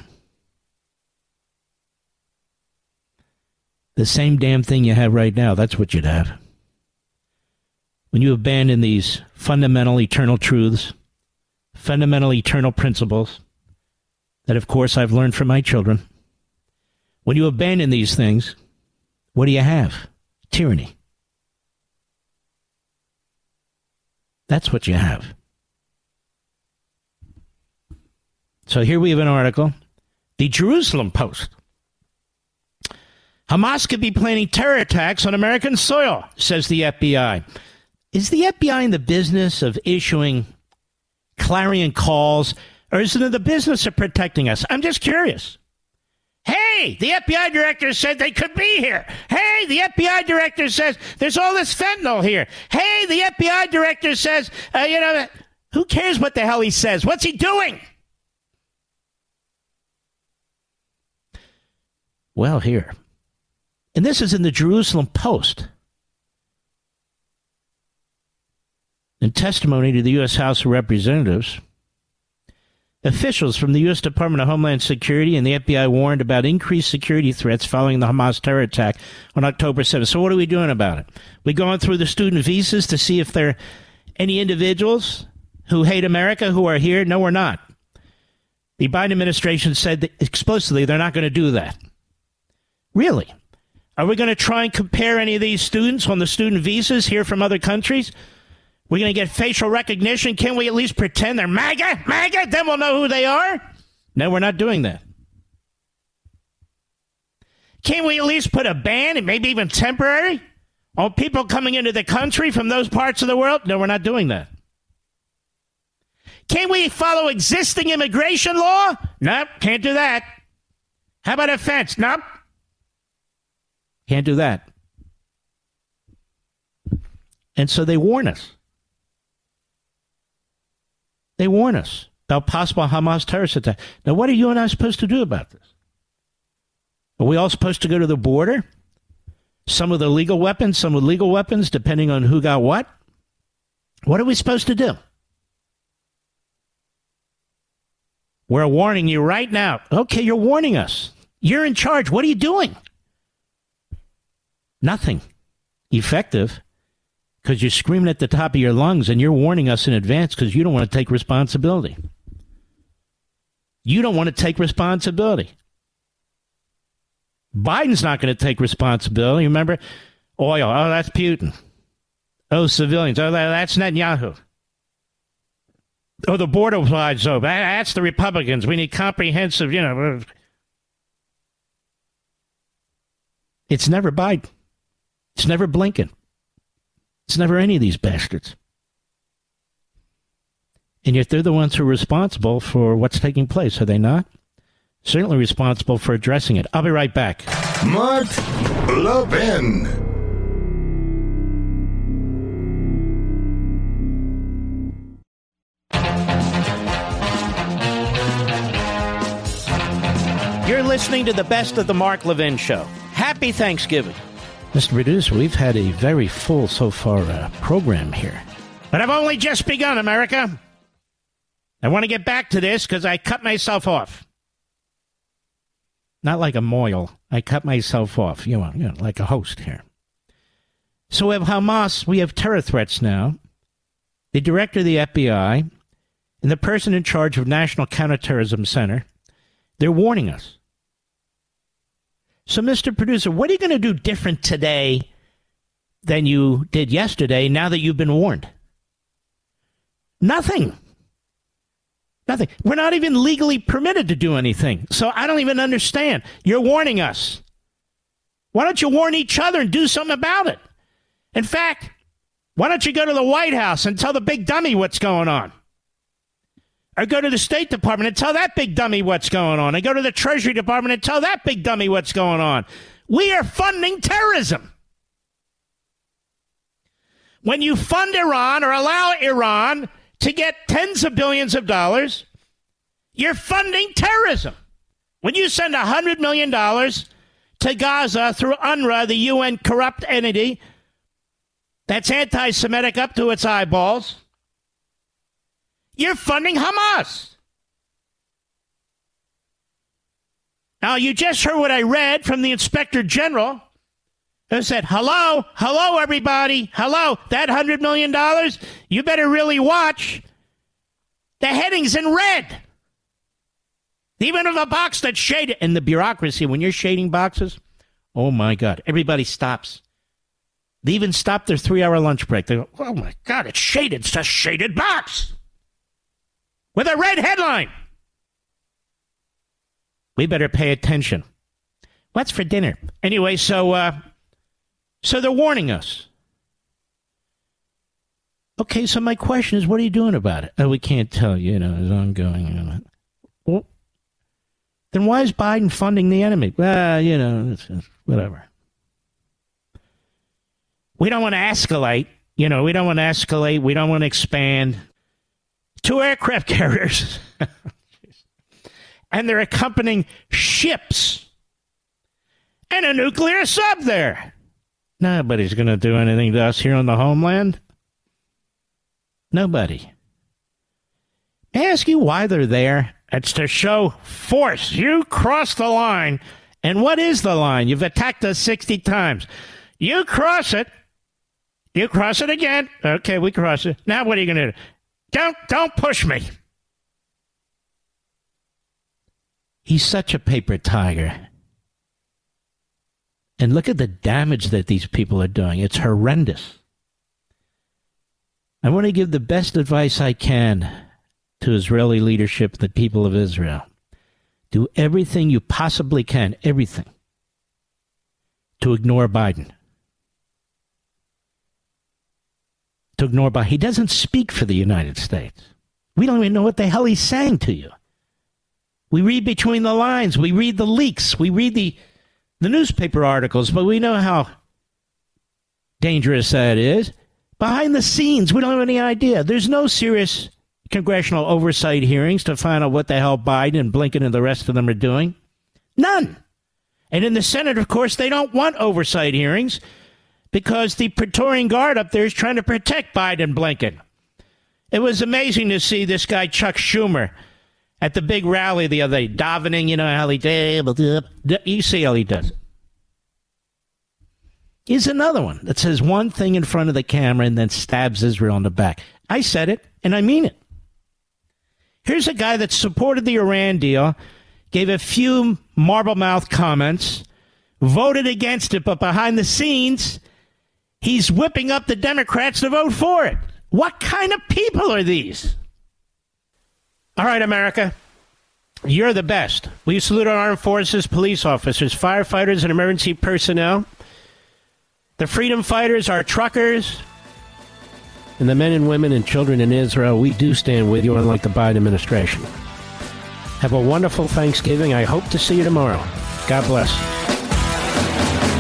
The same damn thing you have right now. That's what you'd have. When you abandon these fundamental eternal truths, fundamental eternal principles, that, of course, I've learned from my children. When you abandon these things, what do you have? Tyranny. That's what you have. So here we have an article. The Jerusalem Post. Hamas could be planning terror attacks on American soil, says the F B I. Is the F B I in the business of issuing clarion calls, or is it in the business of protecting us? I'm just curious. Hey, the F B I director said they could be here. Hey, the F B I director says there's all this fentanyl here. Hey, the F B I director says, uh, you know, who cares what the hell he says? What's he doing? Well, here. And this is in the Jerusalem Post. In testimony to the U S House of Representatives, officials from the U S Department of Homeland Security and the F B I warned about increased security threats following the Hamas terror attack on October seventh. So what are we doing about it? We going through the student visas to see if there are any individuals who hate America who are here? No, we're not. The Biden administration said that explicitly they're not going to do that. Really? Are we going to try and compare any of these students on the student visas here from other countries? We're going to get facial recognition. Can we at least pretend they're MAGA? MAGA? Then we'll know who they are? No, we're not doing that. Can we at least put a ban, and maybe even temporary, on people coming into the country from those parts of the world? No, we're not doing that. Can we follow existing immigration law? Nope, can't do that. How about a fence? Nope. Can't do that. And so they warn us. They warn us about possible Hamas terrorist attack. Now, what are you and I supposed to do about this? Are we all supposed to go to the border? Some with illegal weapons, some with legal weapons, depending on who got what? What are we supposed to do? We're warning you right now. Okay, you're warning us. You're in charge. What are you doing? Nothing effective. Because you're screaming at the top of your lungs and you're warning us in advance because you don't want to take responsibility. You don't want to take responsibility. Biden's not going to take responsibility. Remember, oil. Oh, that's Putin. Oh, civilians. Oh, that, that's Netanyahu. Oh, the border flies over. That's the Republicans. We need comprehensive, you know. It's never Biden. It's never Blinken. It's never any of these bastards. And yet they're the ones who are responsible for what's taking place, are they not? Certainly responsible for addressing it. I'll be right back. Mark Levin. You're listening to the best of the Mark Levin Show. Happy Thanksgiving. Mister Producer, we've had a very full so far uh, program here. But I've only just begun, America. I want to get back to this because I cut myself off. Not like a moil. I cut myself off, you know, you know, like a host here. So we have Hamas, we have terror threats now. The director of the F B I and the person in charge of National Counterterrorism Center, they're warning us. So, Mister Producer, what are you going to do different today than you did yesterday now that you've been warned? Nothing. Nothing. We're not even legally permitted to do anything. So I don't even understand. You're warning us. Why don't you warn each other and do something about it? In fact, why don't you go to the White House and tell the big dummy what's going on? Or go to the State Department and tell that big dummy what's going on. And go to the Treasury Department and tell that big dummy what's going on. We are funding terrorism. When you fund Iran or allow Iran to get tens of billions of dollars, you're funding terrorism. When you send one hundred million dollars to Gaza through UNRWA, the U N corrupt entity that's anti-Semitic up to its eyeballs, you're funding Hamas. Now, you just heard what I read from the Inspector General, who said, hello, hello, everybody, hello, that one hundred million dollars, you better really watch. The heading's in red. Even of a box that's shaded. And the bureaucracy, when you're shading boxes, oh, my God, everybody stops. They even stop their three-hour lunch break. They go, oh, my God, it's shaded. It's a shaded box with a red headline. We better pay attention. What's for dinner? Anyway, so uh, so they're warning us. Okay, so my question is, what are you doing about it? Oh, we can't tell you, you know, it's ongoing. Well, then why is Biden funding the enemy? Well, you know, it's, it's whatever. We don't want to escalate. You know, we don't want to escalate. We don't want to expand. Two aircraft carriers. And they're accompanying ships. And a nuclear sub there. Nobody's going to do anything to us here on the homeland. Nobody. May I ask you why they're there? It's to show force. You cross the line. And what is the line? You've attacked us sixty times. You cross it. You cross it again. Okay, we cross it. Now what are you going to do? Don't, don't push me. He's such a paper tiger. And look at the damage that these people are doing. It's horrendous. I want to give the best advice I can to Israeli leadership, the people of Israel. Do everything you possibly can, everything, to ignore Biden. To ignore Biden. He doesn't speak for the United States. We don't even know what the hell he's saying to you. We read between the lines. We read the leaks. We read the, the newspaper articles, but we know how dangerous that is. Behind the scenes, we don't have any idea. There's no serious congressional oversight hearings to find out what the hell Biden and Blinken and the rest of them are doing. None. And in the Senate, of course, they don't want oversight hearings because the Praetorian Guard up there is trying to protect Biden and Blinken. It was amazing to see this guy, Chuck Schumer, at the big rally the other day, davening, you know how he did. You see how he does it. Here's another one that says one thing in front of the camera and then stabs Israel in the back. I said it, and I mean it. Here's a guy that supported the Iran deal, gave a few marble-mouthed comments, voted against it, but behind the scenes, he's whipping up the Democrats to vote for it. What kind of people are these? All right, America, you're the best. We salute our armed forces, police officers, firefighters, and emergency personnel. The freedom fighters, our truckers, and the men and women and children in Israel. We do stand with you, unlike the Biden administration. Have a wonderful Thanksgiving. I hope to see you tomorrow. God bless.